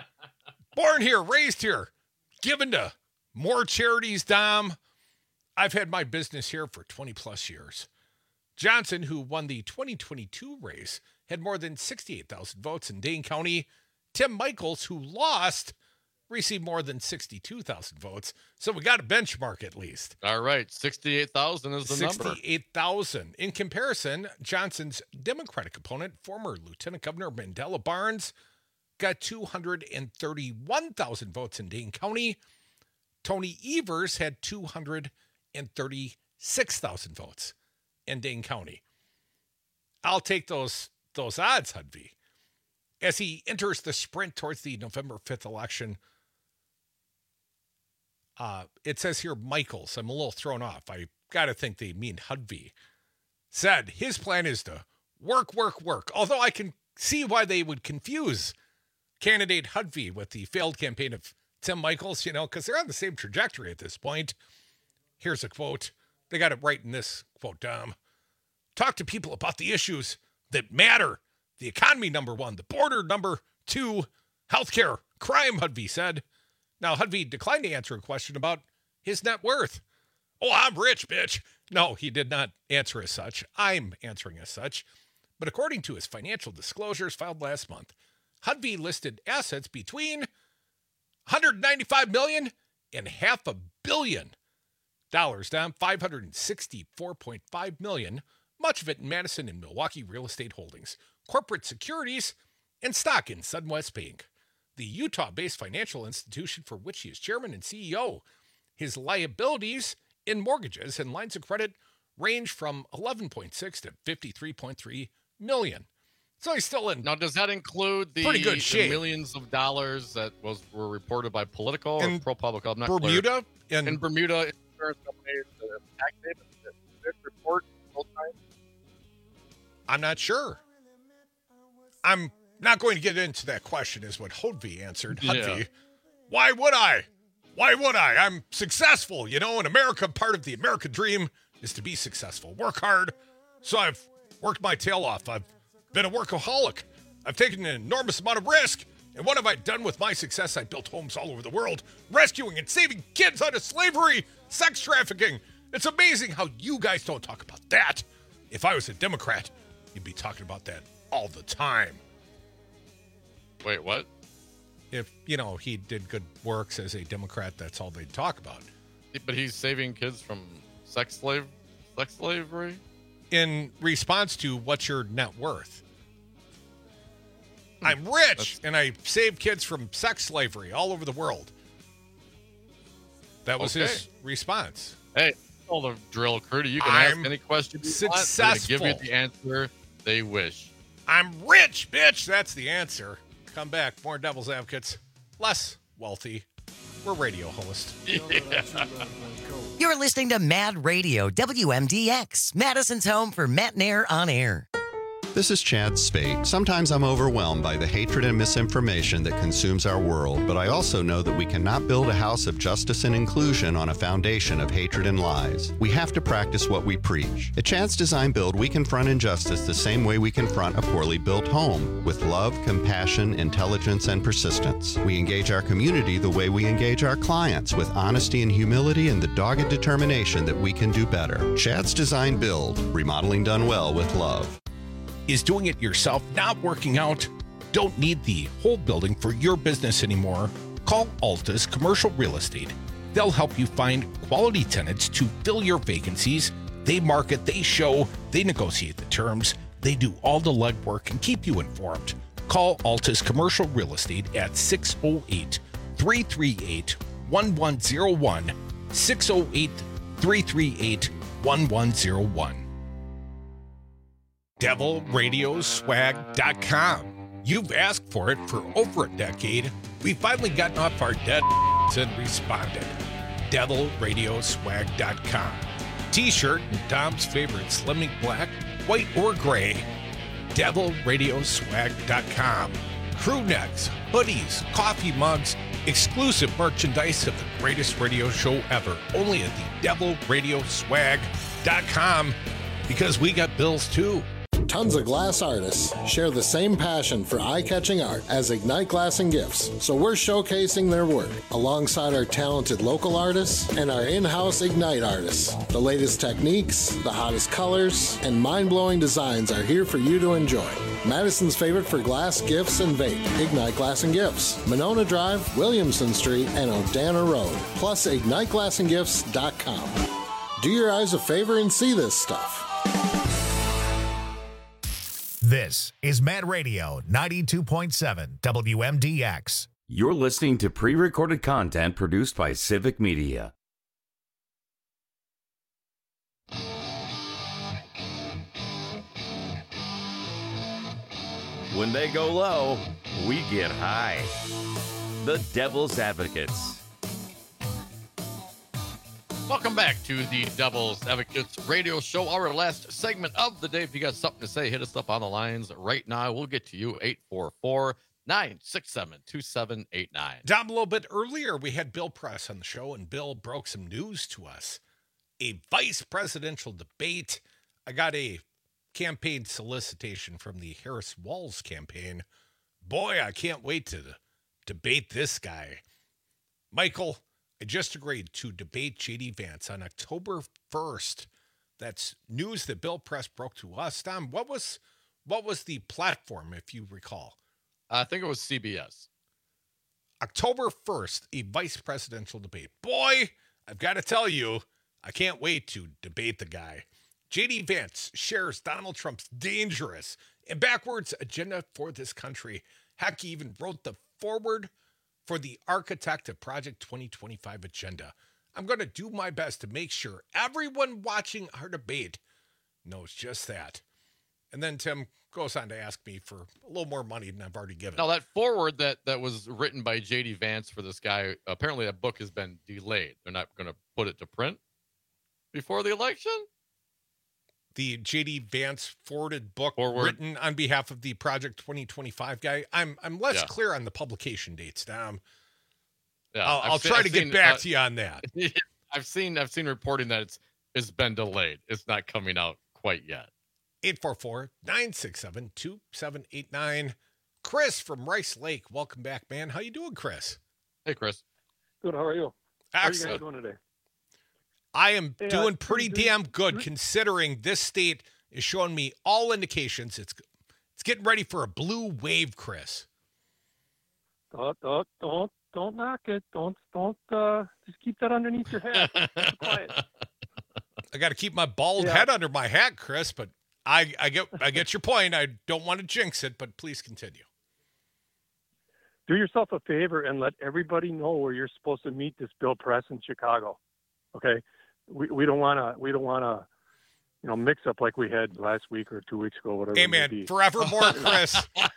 Born here, raised here, given to more charities, Dom. I've had my business here for twenty plus years. Johnson, who won the twenty twenty-two race, had more than sixty-eight thousand votes in Dane County. Tim Michels, who lost, received more than sixty-two thousand votes. So we got a benchmark at least. All right. sixty-eight thousand is the number. sixty-eight thousand. In comparison, Johnson's Democratic opponent, former Lieutenant Governor Mandela Barnes, got two hundred thirty-one thousand votes in Dane County. Tony Evers had two hundred thirty-six thousand votes in Dane County. I'll take those, those odds, Hudvey. As he enters the sprint towards the November fifth election, uh, it says here Michels. I'm a little thrown off. I got to think they mean Hudvey. Said his plan is to work, work, work. Although I can see why they would confuse candidate Hudvey with the failed campaign of Tim Michels, you know, because they're on the same trajectory at this point. Here's a quote. They got it right in this quote, Dom. Talk to people about the issues that matter. The economy, number one. The border, number two. Healthcare, crime, Hudvey said. Now, Hudvey declined to answer a question about his net worth. Oh, I'm rich, bitch. No, he did not answer as such. I'm answering as such. But according to his financial disclosures filed last month, Hudvey listed assets between one hundred ninety-five million dollars and half a billion dollars, down five hundred sixty-four point five million dollars, much of it in Madison and Milwaukee real estate holdings, corporate securities, and stock in Sunwest Bank, the Utah-based financial institution for which he is chairman and C E O. His liabilities in mortgages and lines of credit range from eleven point six to fifty-three point three million. So he's still in now. Does that include the, pretty good shape. the millions of dollars that was were reported by Politico or in ProPublica? I'm not Bermuda clear. and in Bermuda insurance companies uh, tax havens. Did it report both times? I'm not sure. I'm not going to get into that question, is what Hudvey answered. Hudvey, Yeah. Why would I? Why would I? I'm successful. You know, in America, part of the American dream is to be successful. Work hard. So I've worked my tail off. I've been a workaholic. I've taken an enormous amount of risk. And what have I done with my success? I built homes all over the world, rescuing and saving kids out of slavery, sex trafficking. It's amazing how you guys don't talk about that. If I was a Democrat, you'd be talking about that all the time. Wait, what? If, you know, he did good works as a Democrat, that's all they'd talk about. But he's saving kids from sex slave, sex slavery? In response to what's your net worth? I'm rich, That's... and I save kids from sex slavery all over the world. That was okay. his response. Hey, all the drill crew. You can I'm ask any question you successful. want. They're gonna give you the answer they wish. I'm rich, bitch. That's the answer. Come back. More Devil's Advocates. Less wealthy. We're radio hosts. Yeah. You're listening to Mad Radio, W M D X, Madison's home for Matt Nair on air. This is Chad Spate. Sometimes I'm overwhelmed by the hatred and misinformation that consumes our world, but I also know that we cannot build a house of justice and inclusion on a foundation of hatred and lies. We have to practice what we preach. At Chad's Design Build, we confront injustice the same way we confront a poorly built home, with love, compassion, intelligence, and persistence. We engage our community the way we engage our clients, with honesty and humility and the dogged determination that we can do better. Chad's Design Build, remodeling done well with love. Is doing it yourself not working out? Don't need the whole building for your business anymore? Call Altus Commercial Real Estate. They'll help you find quality tenants to fill your vacancies. They market, they show, they negotiate the terms, they do all the legwork and keep you informed. Call Altus Commercial Real Estate at six oh eight, three three eight, one one oh one, six oh eight, three three eight, one one oh one. devil radio swag dot com. You've asked for it for over a decade. We've finally gotten off our dead and responded. devil radio swag dot com. T-shirt in Tom's favorite Slimming Black, white or gray. devil radio swag dot com. Crew necks, hoodies, coffee mugs, exclusive merchandise of the greatest radio show ever. Only at the devil radio swag dot com, because we got bills too. Tons of glass artists share the same passion for eye-catching art as Ignite Glass and Gifts, so we're showcasing their work alongside our talented local artists and our in-house Ignite artists. The latest techniques, the hottest colors, and mind-blowing designs are here for you to enjoy. Madison's favorite for glass, gifts, and vape, Ignite Glass and Gifts, Monona Drive, Williamson Street, and Odana Road, plus ignite glass and gifts dot com. Do your eyes a favor and see this stuff. This is Mad Radio ninety-two point seven W M D X. You're listening to pre-recorded content produced by Civic Media. When they go low, we get high. The Devil's Advocates. Welcome back to the Devil's Advocates radio show, our last segment of the day. If you got something to say, hit us up on the lines right now. We'll get to you, eight four four, nine six seven, two seven eight nine. Down a little bit earlier, we had Bill Press on the show, and Bill broke some news to us. A vice presidential debate. I got a campaign solicitation from the Harris Walls campaign. Boy, I can't wait to debate this guy. Michael, I just agreed to debate J D Vance on October first. That's news that Bill Press broke to us. Tom, what was what was the platform, if you recall? I think it was C B S. October first, a vice presidential debate. Boy, I've got to tell you, I can't wait to debate the guy. J D Vance shares Donald Trump's dangerous and backwards agenda for this country. Heck, he even wrote the foreword for the architect of Project twenty twenty-five agenda. I'm going to do my best to make sure everyone watching our debate knows just that. And then Tim goes on to ask me for a little more money than I've already given. Now, that foreword that, that was written by J D Vance for this guy, apparently that book has been delayed. They're not going to put it to print before the election? The J D Vance forwarded book Forward. written on behalf of the Project twenty twenty-five guy. I'm I'm less Yeah. clear on the publication dates now. I'm- Yeah, I'll, I've I'll seen- try I've to get seen, back uh, to you on that. I've seen I've seen reporting that it's it's been delayed. It's not coming out quite yet. eight four four, nine six seven, two seven eight nine. Chris from Rice Lake, welcome back, man. How you doing, Chris? Hey, Chris. Good. How are you? How are you Excellent. guys doing today? I am Hey, uh, doing pretty do- damn good considering this state is showing me all indications it's it's getting ready for a blue wave, Chris. Don't, don't, don't, don't knock it. Don't, don't. Uh, just keep that underneath your hat. Keep it quiet. I got to keep my bald Yeah. head under my hat, Chris, but I, I get I get your point. I don't want to jinx it, but please continue. Do yourself a favor and let everybody know where you're supposed to meet this Bill Press in Chicago. Okay, we we don't want to we don't want to you know mix up like we had last week or two weeks ago. Whatever. Hey, it may man, be. forevermore, Chris.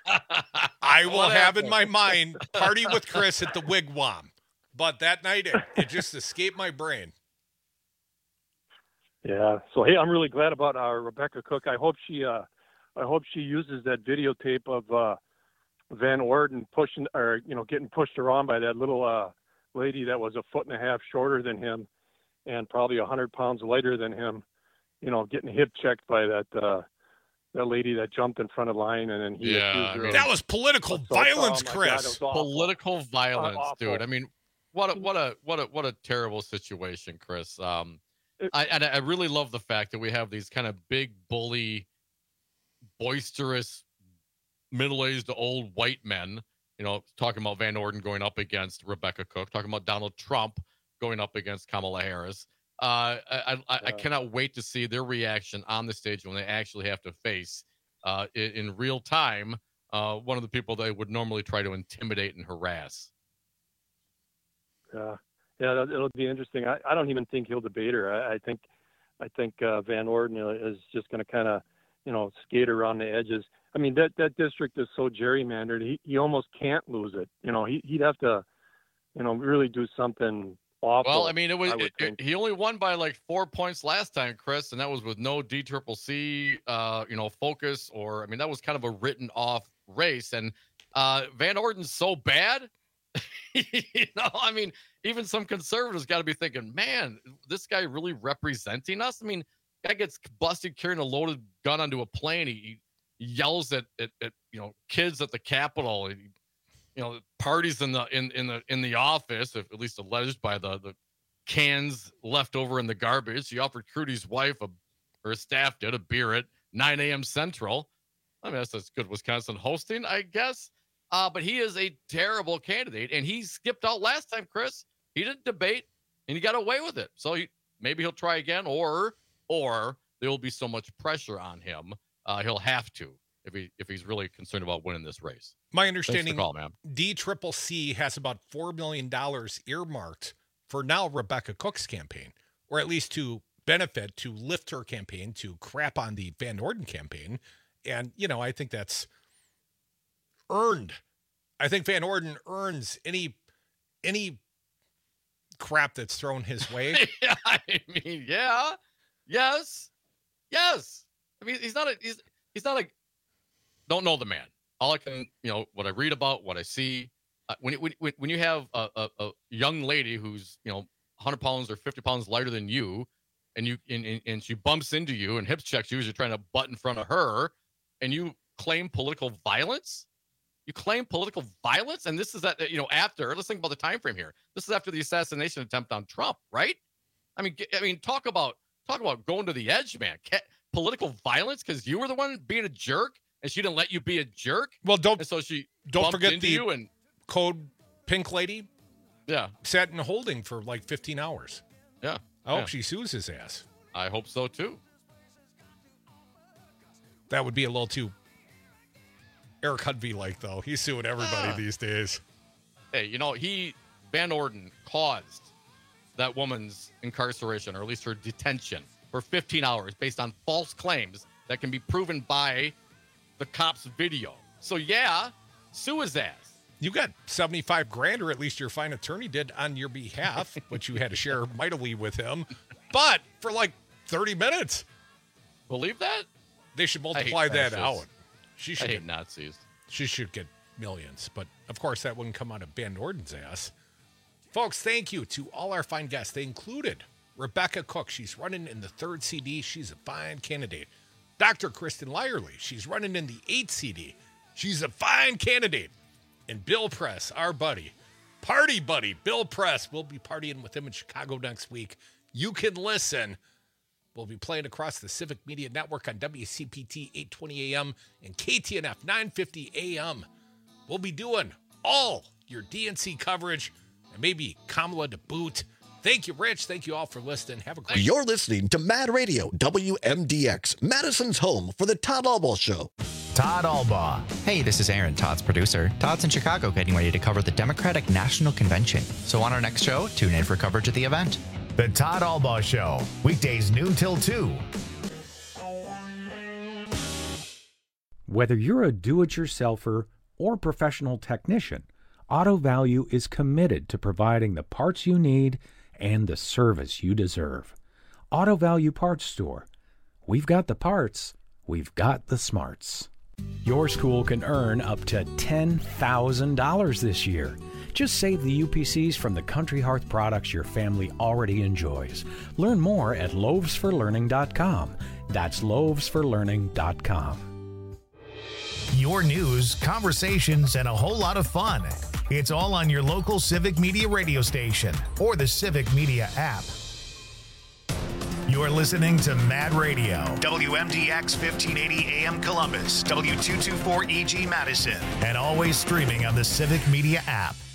I will What have in happened? my mind party with Chris at the Wigwam, but that night it, it just escaped my brain. Yeah. So hey, I'm really glad about our Rebecca Cook. I hope she uh, I hope she uses that videotape of uh, Van Orden pushing, or you know, getting pushed around by that little uh, lady that was a foot and a half shorter than him, and probably a hundred pounds lighter than him. You know, getting hip checked by that uh, that lady that jumped in front of line, and then he Yeah, accused I her mean, of That was political assault. violence, Oh, my God, it Chris. was awful. Political violence, awful. dude. I mean, what a what a what a what a terrible situation, Chris. Um, I and I really love the fact that we have these kind of big bully, boisterous, middle-aged old white men. You know, talking about Van Orden going up against Rebecca Cook, talking about Donald Trump going up against Kamala Harris. Uh, I, I, I cannot wait to see their reaction on the stage when they actually have to face, uh, in, in real time, uh, one of the people they would normally try to intimidate and harass. Yeah, yeah, that- it'll be interesting. I, I don't even think he'll debate her. I, I think, I think uh, Van Orden is just going to kind of, you know, skate around the edges. I mean, that that district is so gerrymandered. He he almost can't lose it. You know, he he'd have to, you know, really do something awful. Well, I mean, it was I would it- think. he only won by like four points last time, Chris, and that was with no D triple C, uh, you know, focus, or I mean, that was kind of a written off race. And uh, Van Orden's so bad, you know. I mean, even some conservatives got to be thinking, man, this guy really representing us. I mean, guy gets busted carrying a loaded gun onto a plane. He, he yells at, at at you know kids at the Capitol. He, you know, parties in the in in the in the office, if at least alleged by the the cans left over in the garbage. He offered Crudy's wife a, or his staff did a beer at nine a.m. Central. I mean, that's that's good Wisconsin hosting, I guess. Uh, but he is a terrible candidate, and he skipped out last time, Chris. He didn't debate, and he got away with it. So he, maybe he'll try again, or or there will be so much pressure on him, uh, he'll have to if he if he's really concerned about winning this race. My understanding, Thanks for the call, man. D Triple C has about four million dollars earmarked for now Rebecca Cook's campaign, or at least to benefit, to lift her campaign, to crap on the Van Orden campaign. And, you know, I think that's earned. I think Van Orden earns any any crap that's thrown his way. Yeah, I mean, yeah, yes, yes. I mean, he's not a he's he's not a don't know the man. All I can, you know, what I read about, what I see. Uh, when, when when you have a, a, a young lady who's, you know, one hundred pounds or fifty pounds lighter than you, and you and, and, and she bumps into you and hip checks you as you're trying to butt in front of her, and you claim political violence. You claim political violence, and this is that, you know, after. Let's think about the time frame here. This is after the assassination attempt on Trump, right? I mean, I mean, talk about talk about going to the edge, man. Ca- political violence because you were the one being a jerk, and she didn't let you be a jerk. Well, don't and so she don't bumped forget into the you and code pink lady. Yeah, sat in holding for like fifteen hours. Yeah, I hope yeah. she sues his ass. I hope so too. That would be a little too Eric Hudvey like, though. He's suing everybody Ah. these days. Hey, you know, he Van Orden caused that woman's incarceration, or at least her detention, for fifteen hours based on false claims that can be proven by the cops' video. So yeah, sue his ass. You got seventy-five grand, or at least your fine attorney did on your behalf, which you had to share mightily with him. But for like thirty minutes. Believe that? They should I hate multiply that fascists. out. She should I hate get, Nazis. She should get millions. But of course, that wouldn't come out of Van Orden's ass. Folks, thank you to all our fine guests. They included Rebecca Cook. She's running in the third C D. She's a fine candidate. Doctor Kristen Lyerly. She's running in the eighth C D. She's a fine candidate. And Bill Press, our buddy, party buddy, Bill Press. We'll be partying with him in Chicago next week. You can listen. We'll be playing across the Civic Media Network on W C P T eight twenty A M and K T N F nine fifty A M. We'll be doing all your D N C coverage and maybe Kamala to boot. Thank you, Rich. Thank you all for listening. Have a great You're listening to Mad Radio, W M D X, Madison's home for the Todd Albaugh Show. Todd Albaugh. Hey, this is Aaron, Todd's producer. Todd's in Chicago getting ready to cover the Democratic National Convention. So on our next show, tune in for coverage of the event. The Todd Albaugh Show, weekdays noon till two. Whether you're a do-it-yourselfer or professional technician, Auto Value is committed to providing the parts you need and the service you deserve. Auto Value Parts Store. We've got the parts. we've got the smarts. Your school can earn up to ten thousand dollars this year. Just save the U P Cs from the Country Hearth products your family already enjoys. Learn more at loaves for learning dot com. That's loaves for learning dot com. Your news, conversations, and a whole lot of fun. It's all on your local Civic Media radio station or the Civic Media app. You're listening to Mad Radio, W M D X fifteen eighty A M Columbus, W two twenty-four E G Madison, and always streaming on the Civic Media app.